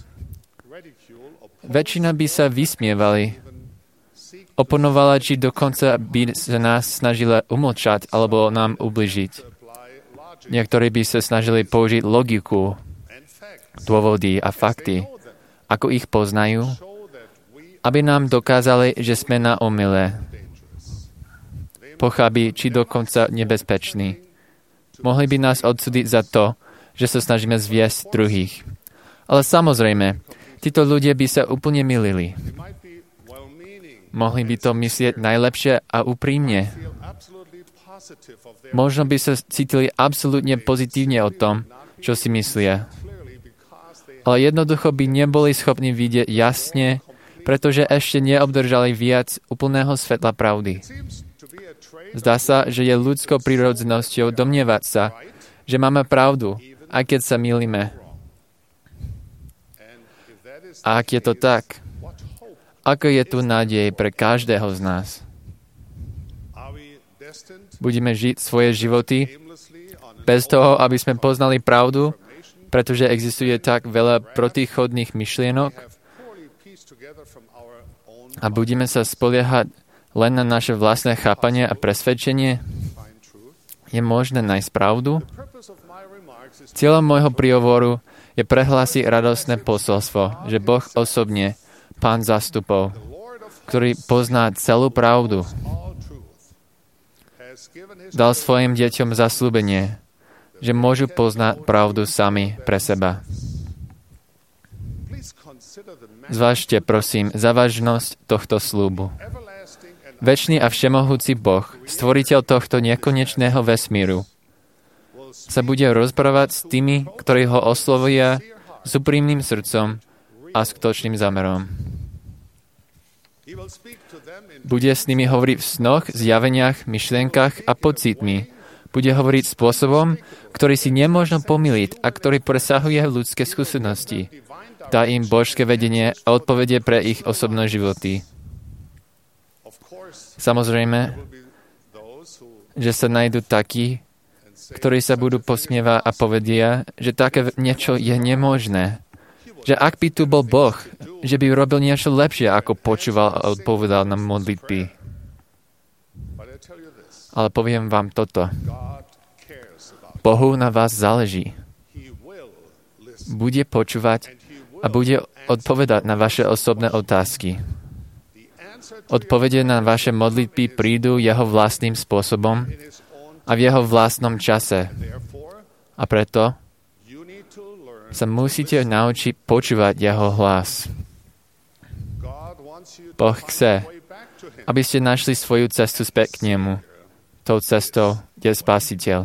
Väčšina by sa vysmievali, oponovala, či dokonca by sa nás snažila umlčať alebo nám ubližiť. Niektorí by sa snažili použiť logiku, dôvody a fakty, ako ich poznajú, aby nám dokázali, že sme na omyle, pochabí či dokonca nebezpeční. Mohli by nás odsúdiť za to, že sa snažíme zviesť druhých. Ale samozrejme, títo ľudia by sa úplne mýlili. Mohli by to myslieť najlepšie a úprimne. Možno by sa cítili absolútne pozitívne o tom, čo si myslia. Ale jednoducho by neboli schopní vidieť jasne, pretože ešte neobdržali viac úplného svetla pravdy. Zdá sa, že je ľudskou prirodzenosťou domnievať sa, že máme pravdu, aj keď sa mýlime. A ak je to tak, ako je tu nádej pre každého z nás? Budeme žiť svoje životy bez toho, aby sme poznali pravdu, pretože existuje tak veľa protichodných myšlienok a budeme sa spoliehať len na naše vlastné chápanie a presvedčenie? Je možné nájsť pravdu? Cieľom môjho príhovoru je prehlásiť radostné posolstvo, že Boh osobne, Pán zástupov, ktorý pozná celú pravdu, dal svojim deťom zasľúbenie, že môžu poznať pravdu sami pre seba. Zvážte, prosím, závažnosť tohto sľubu. Večný a všemohúci Boh, stvoriteľ tohto nekonečného vesmíru, sa bude rozprávať s tými, ktorí ho oslovia s úprimným srdcom a skutočným zámerom. Bude s nimi hovoriť v snoch, zjaveniach, myšlienkach a pocitmi. Bude hovoriť spôsobom, ktorý si nemôžno pomýliť a ktorý presahuje ľudské skúsenosti. Dá im božské vedenie a odpovede pre ich osobné životy. Samozrejme, že sa nájdú takí, ktorí sa budú posmievať a povedia, že také niečo je nemožné. Že ak by tu bol Boh, že by robil niečo lepšie, ako počúval a odpovedal na modlitby. Ale poviem vám toto. Bohu na vás záleží. Bude počúvať a bude odpovedať na vaše osobné otázky. Odpovede na vaše modlitby prídu jeho vlastným spôsobom a v jeho vlastnom čase. A preto sa musíte naučiť počúvať jeho hlas. Boh chce, aby ste našli svoju cestu späť k nemu. Tou cestou je Spasiteľ.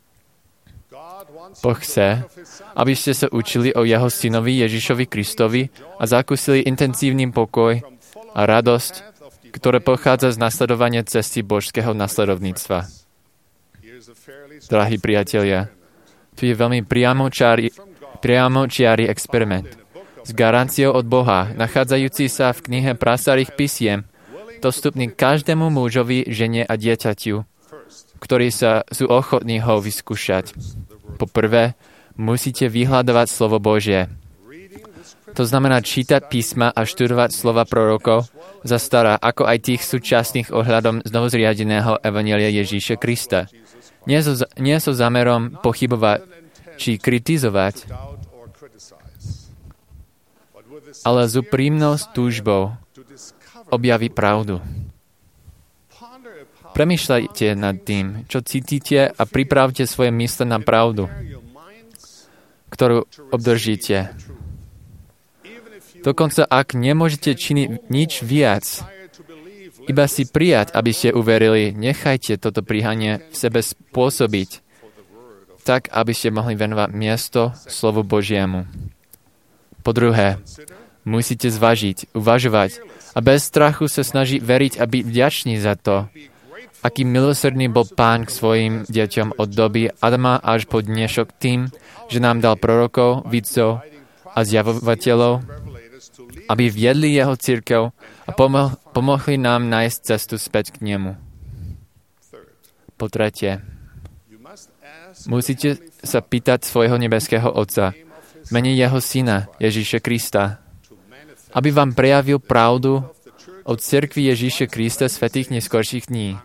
Boh chce, aby ste sa učili o jeho synovi Ježišovi Kristovi a zakúsili intenzívny pokoj a radosť, ktoré pochádza z nasledovania cesty božského nasledovníctva. Drahí priatelia, tu je veľmi priamočiary experiment s garanciou od Boha, nachádzajúci sa v knihe Prastarých písiem, dostupný každému mužovi, žene a dieťaťu, ktorí sú ochotní ho vyskúšať. Poprvé, musíte vyhľadávať slovo Božie. To znamená čítať písma a študovať slova prorokov za stará, ako aj tých súčasných ohľadom znovuzriadeného evanjelia Ježíša Krista. Nie so zámerom pochybovať či kritizovať, ale s úprimnou túžbou objaviť pravdu. Premýšľajte nad tým, čo cítite a pripravte svoje mysle na pravdu, ktorú obdržíte. Dokonca ak nemôžete činiť nič viac, iba si prijať, aby ste uverili, nechajte toto prihanie v sebe spôsobiť, tak, aby ste mohli venovať miesto slovu Božiemu. Po druhé, musíte zvažiť, uvažovať a bez strachu sa snažiť veriť a byť vďačný za to, aký milosrdný bol Pán k svojim deťom od doby Adama až po dnešok tým, že nám dal prorokov, vidcov a zjavovateľov, aby viedli jeho cirkev a pomohli nám nájsť cestu späť k nemu. Po tretie, musíte sa pýtať svojho nebeského Otca v mene jeho Syna Ježíša Krista, aby vám prejavil pravdu o cirkvi Ježíša Krista svätých neskorších dní.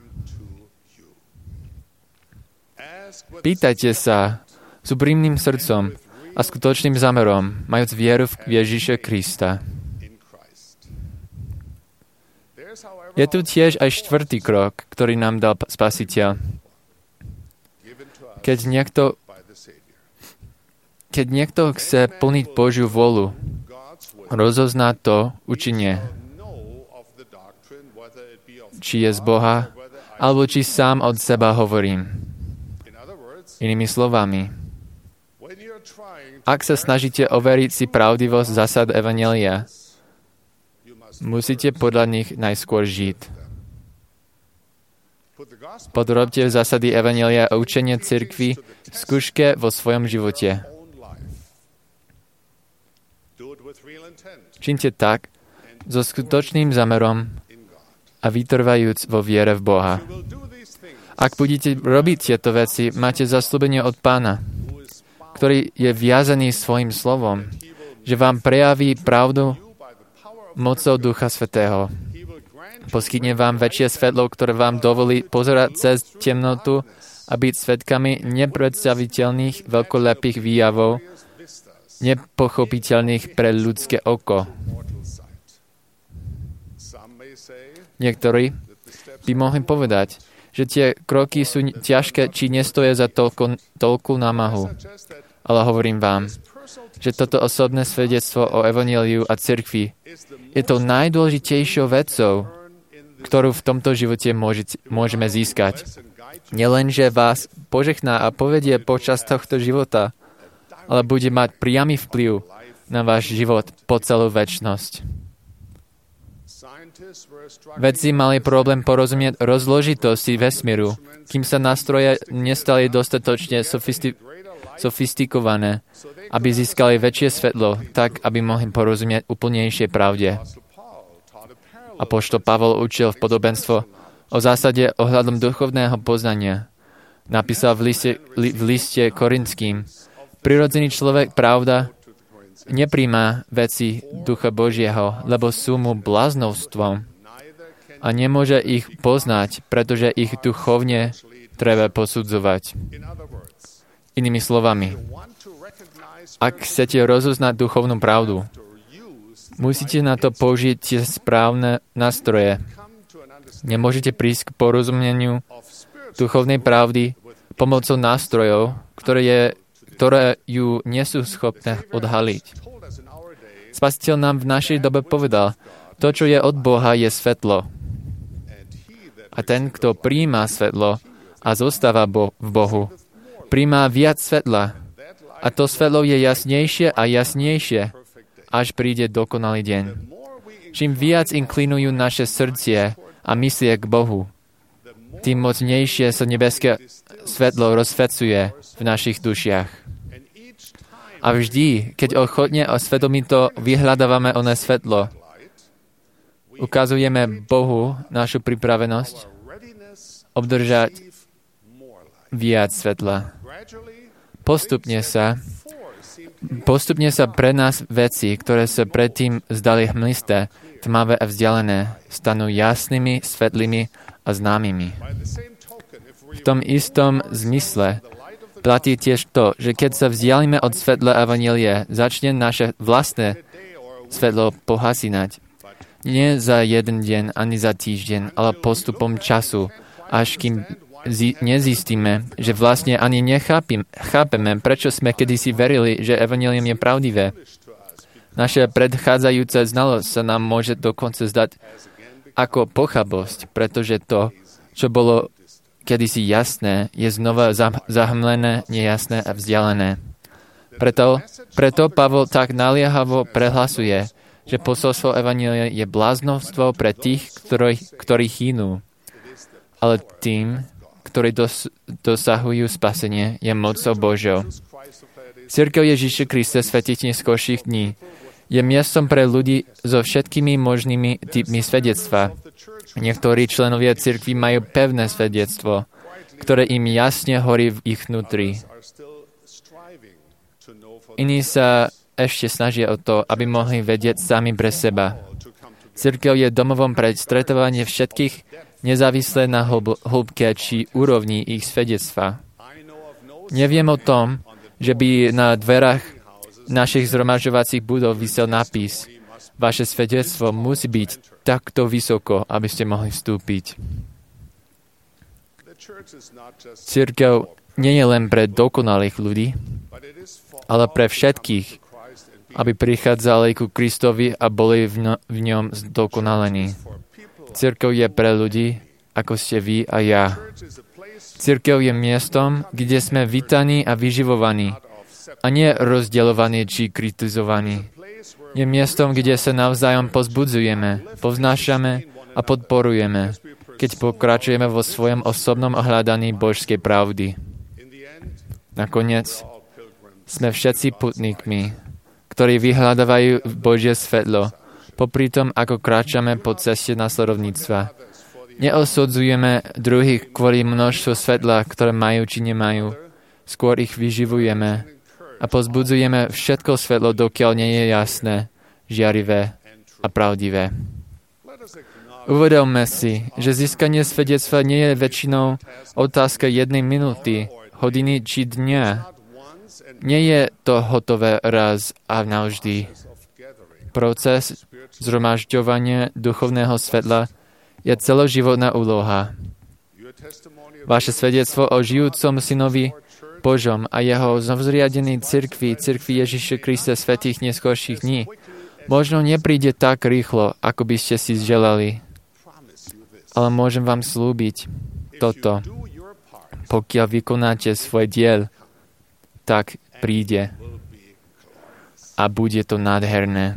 Pýtajte sa s úprimným srdcom a skutočným zámerom, majúc vieru v Ježíša Krista. Je tu tiež aj štvrtý krok, ktorý nám dal Spasiteľ. Keď niekto Keď niekto chce plniť Božiu vôľu, rozozná to učenie, či je z Boha, alebo či sám od seba hovorím. Inými slovami, ak sa snažíte overiť si pravdivosť zásad evanjelia, musíte podľa nich najskôr žiť. Podrobte zásady evanjelia a učenie cirkvi skúške vo svojom živote. Činte tak, so skutočným zámerom a vytrvajúc vo viere v Boha. Ak budete robiť tieto veci, máte zasľúbenie od Pána, ktorý je viazaný svojim slovom, že vám prejaví pravdu mocou Ducha Svätého. Poskytne vám väčšie svetlo, ktoré vám dovolí pozerať cez temnotu a byť svedkami nepredstaviteľných veľkolepých výjavov, nepochopiteľných pre ľudské oko. Niektorí by mohli povedať, že tie kroky sú ťažké, či nestoja za toľkú námahu. Ale hovorím vám, že toto osobné svedectvo o evanjeliu a cirkvi je tou najdôležitejšou vecou, ktorú v tomto živote môžeme získať. Nielen, že vás požehná a povedie počas tohto života, ale bude mať priamy vplyv na váš život po celú večnosť. Vedci mali problém porozumieť rozložitosti vesmíru, kým sa nástroje nestali dostatočne sofistikované, aby získali väčšie svetlo, tak, aby mohli porozumieť úplnejšie pravde. Apoštol Pavol učil v podobenstvo o zásade ohľadom duchovného poznania. Napísal v liste Korinským: prirodzený človek, pravda, nepríjma veci Ducha Božieho, lebo sú mu bláznovstvom a nemôže ich poznať, pretože ich duchovne treba posudzovať. Inými slovami, ak chcete rozoznať duchovnú pravdu, musíte na to použiť tie správne nástroje. Nemôžete prísť k porozumeniu duchovnej pravdy pomocou nástrojov, ktoré ju nie sú schopné odhaliť. Spasiteľ nám v našej dobe povedal, to, čo je od Boha, je svetlo. A ten, kto prijíma svetlo a zostáva v Bohu, prijíma viac svetla. A to svetlo je jasnejšie a jasnejšie, až príde dokonalý deň. Čím viac inklinujú naše srdcie a myslie k Bohu, tým mocnejšie sa nebeské svetlo rozsvecuje v našich dušiach. A vždy, keď ochotne a svedomito vyhľadávame oné svetlo, ukazujeme Bohu našu pripravenosť obdržať viac svetla. Postupne sa pre nás veci, ktoré sa predtým zdali hmlisté, tmavé a vzdialené, stanú jasnými, svetlými a známymi. V tom istom zmysle platí tiež to, že keď sa vzdialíme od svetla evanjelia, začne naše vlastné svetlo pohasínať. Nie za jeden deň, ani za týždeň, ale postupom času, až kým nezistíme, že vlastne ani chápeme, prečo sme kedysi verili, že evanjelium je pravdivé. Naša predchádzajúca znalosť sa nám môže dokonca zdať ako pochabosť, pretože to, čo bolo kedysi jasné, je znova zahmlené, nejasné a vzdialené. Preto Pavol tak naliehavo prehlasuje, že posolstvo evanjelia je bláznovstvo pre tých, ktorí chýnú. Ale tým, ktorí dosahujú spasenie, je mocou Božou. Cirkev Ježiša Krista svätých neskorších dní je miestom pre ľudí so všetkými možnými typmi svedectva. Niektorí členovia cirkvi majú pevné svedectvo, ktoré im jasne horí v ich vnútri. Iní sa ešte snažia o to, aby mohli vedieť sami pre seba. Cirkev je domovom pre stretovanie všetkých, nezávisle na hĺbke či úrovni ich svedectva. Neviem o tom, že by na dverách našich zhromažďovacích budov visel nápis: vaše svedectvo musí byť takto vysoko, aby ste mohli vstúpiť. Cirkev nie je len pre dokonalých ľudí, ale pre všetkých, aby prichádzali ku Kristovi a boli v ňom zdokonalení. Cirkev je pre ľudí, ako ste vy a ja. Cirkev je miestom, kde sme vítaní a vyživovaní, a nie rozdeľovaní či kritizovaní. Je miestom, kde sa navzájom pozbudzujeme, povznášame a podporujeme, keď pokračujeme vo svojom osobnom hľadaní božskej pravdy. Nakoniec sme všetci putníkmi, ktorí vyhľadávajú Božie svetlo, popri tom, ako kráčame po ceste nasledovníctva. Neosudzujeme druhých kvôli množstvu svetla, ktoré majú či nemajú. Skôr ich vyživujeme a pozbudzujeme všetko svetlo, dokiaľ nie je jasné, žiarivé a pravdivé. Uvedomme si, že získanie svedectva nie je väčšinou otázka 1 minúty, hodiny či dňa. Nie je to hotové raz a navždy. Proces zhromažďovania duchovného svetla je celoživotná úloha. Vaše svedectvo o žijúcom synovi Božom a jeho znovuzriadenej cirkvi Ježiša Krista svätých neskorších dní, možno nepríde tak rýchlo, ako by ste si želali. Ale môžem vám slúbiť toto. Pokiaľ vykonáte svoj diel, tak príde. A bude to nádherné.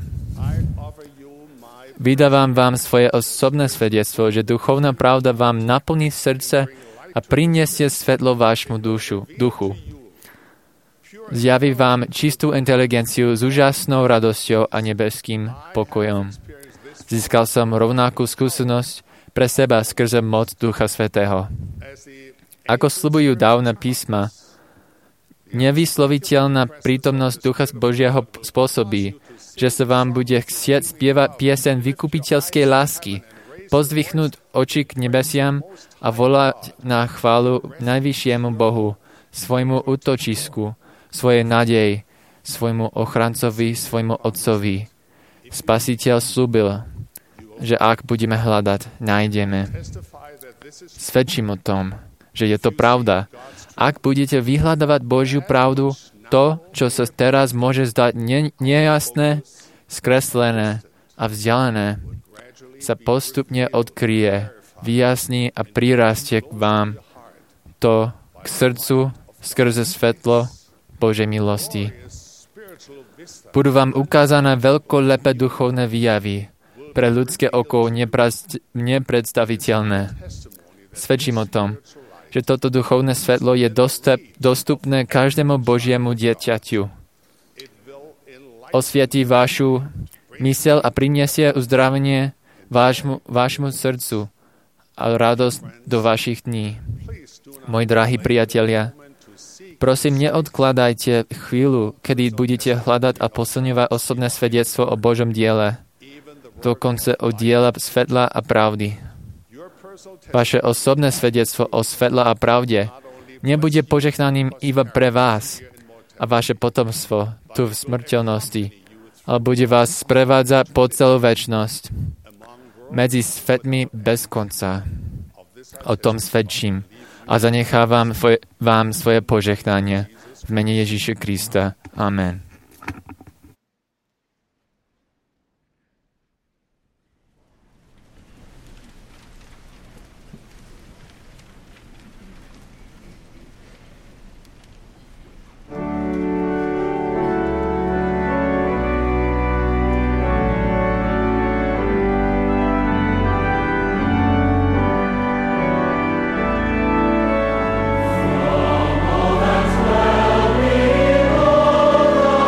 Vydávam vám svoje osobné svedectvo, že duchovná pravda vám naplní srdce a prinesie svetlo vášmu duchu. Zjaví vám čistú inteligenciu s úžasnou radosťou a nebeským pokojom. Získal som rovnakú skúsenosť pre seba skrze moc Ducha Svätého. Ako sľubujú dávne písma, nevysloviteľná prítomnosť Ducha Božieho spôsobí, že sa vám bude chcieť spievať pieseň vykupiteľskej lásky, pozdvihnúť oči k nebesiam a volať na chválu najvyššiemu Bohu, svojmu útočisku, svojej nádej, svojmu ochrancovi, svojmu Otcovi. Spasiteľ slúbil, že ak budeme hľadať, nájdeme. Svedčím o tom, že je to pravda. Ak budete vyhľadávať Božiu pravdu, to, čo sa teraz môže zdať nejasné, skreslené a vzdialené, sa postupne odkryje, vyjasní a prirastie k vám to k srdcu skrze svetlo Božej milosti. Budú vám ukázané veľkolepé duchovné výjavy, pre ľudské oko nepredstaviteľné. Svedčím o tom, že toto duchovné svetlo je dostupné každému Božiemu dieťaťu. Osvietí vašu myseľ a prinesie uzdravenie vášmu srdcu a radosť do vašich dní. Moji drahí priatelia, prosím, neodkladajte chvíľu, kedy budete hľadať a posilňovať osobné svedectvo o Božom diele, dokonca o diele svetla a pravdy. Vaše osobné svedectvo o svetla a pravde nebude požehnaním iba pre vás a vaše potomstvo tu v smrteľnosti, ale bude vás sprevádzať po celú večnosť medzi svetmi bez konca. O tom svedčím a zanechávam vám svoje požehnanie v mene Ježíša Krista. Amen. Lord.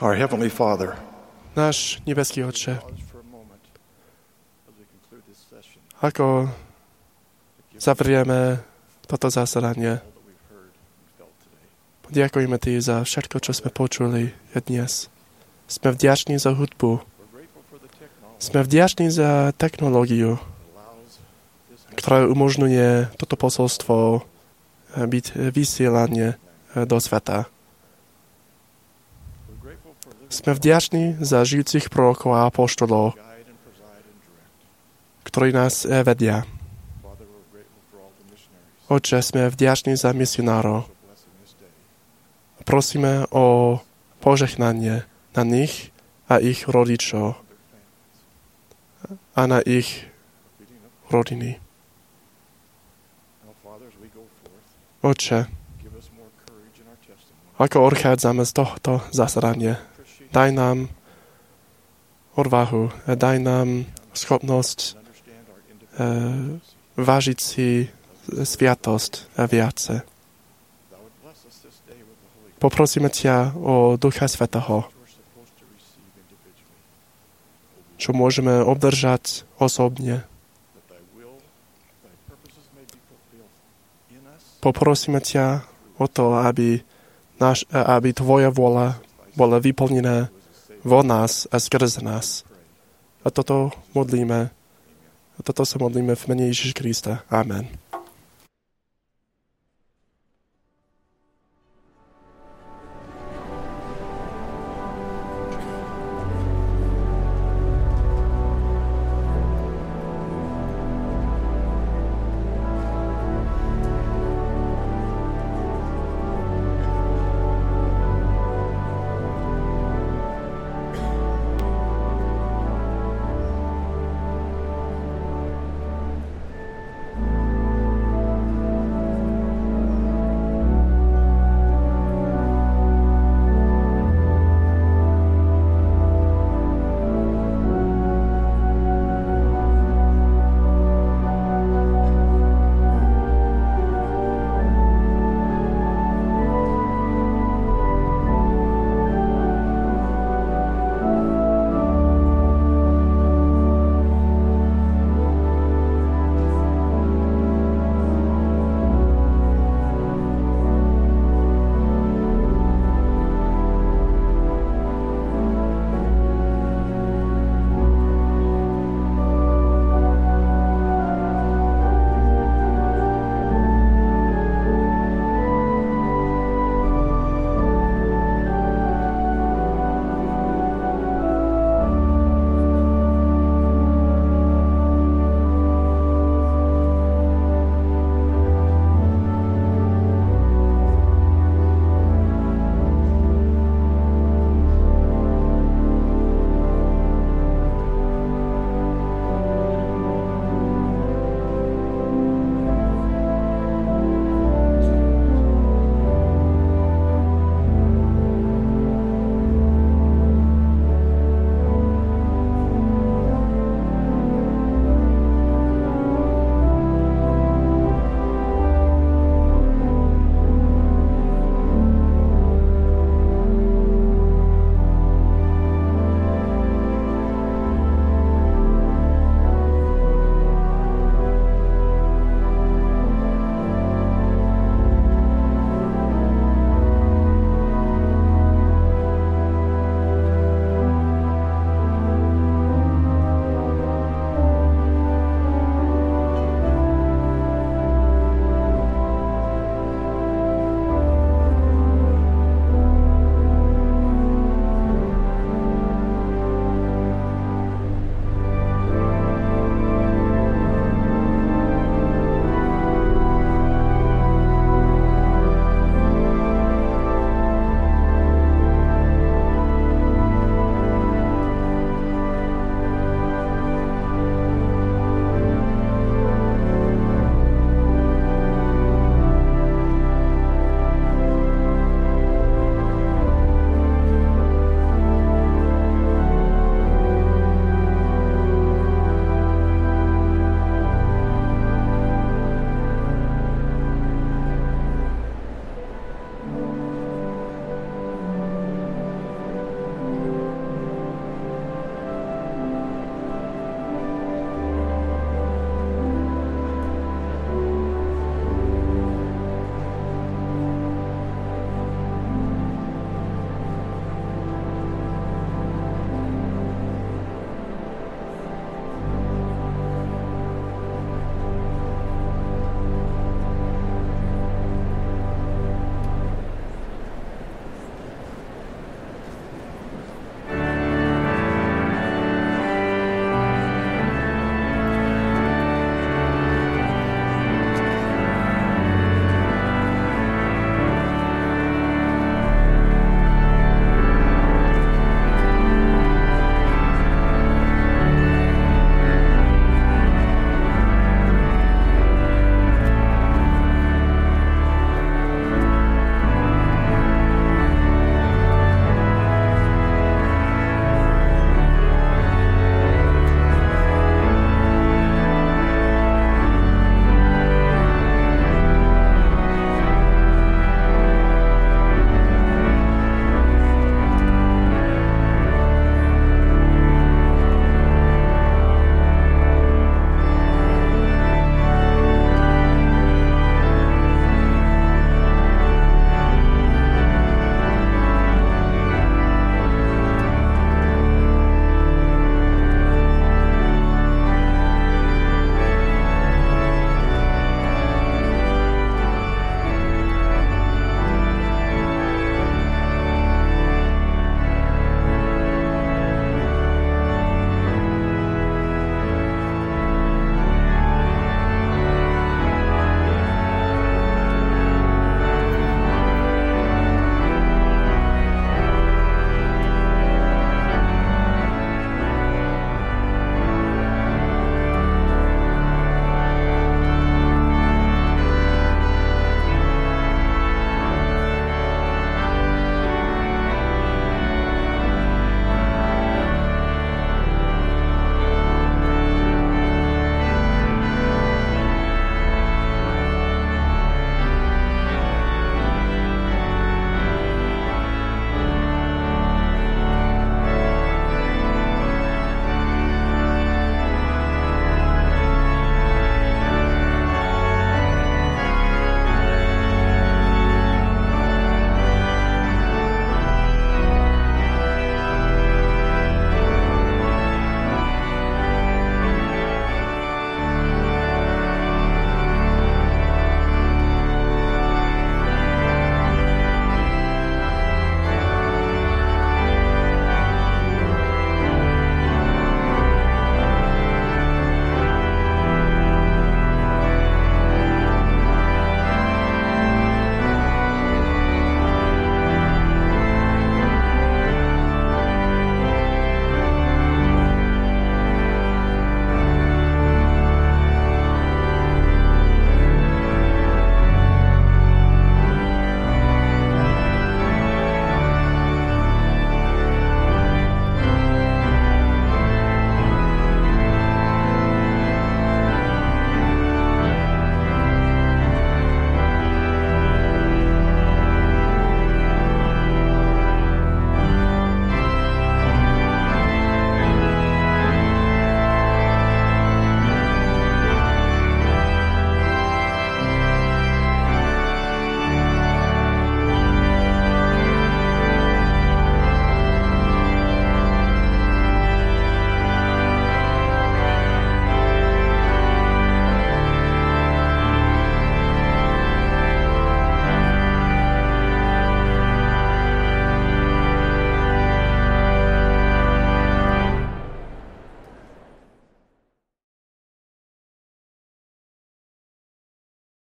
Our Heavenly Father, náš nebeský Otče, ako zavrieme toto zasadanie, ďakujeme Ti za všetko, čo sme počuli dnes. Sme vďační za hudbu. Sme vďační za technológiu, ktorá umožňuje toto posolstvo byť vysielanie do sveta. Sme vďační za žijúcich prorokov a apoštolov, ktorí nás vedia. Otče, sme vďační za misionárov. Prosíme o požehnanie na nich a ich rodičov a na ich rodiny. Otče, ako odchádzame z tohto zasadania, daj nám odvahu, daj nám schopnosť vážiť si sviatosť a viace. Poprosíme ťa o Ducha Svätého, čo môžeme obdržať osobne. Poprosíme ťa o to, aby Tvoja vôľa bola vyplnená vo nás a skrze nás. A toto sa modlíme v mene Ježiša Krista. Amen.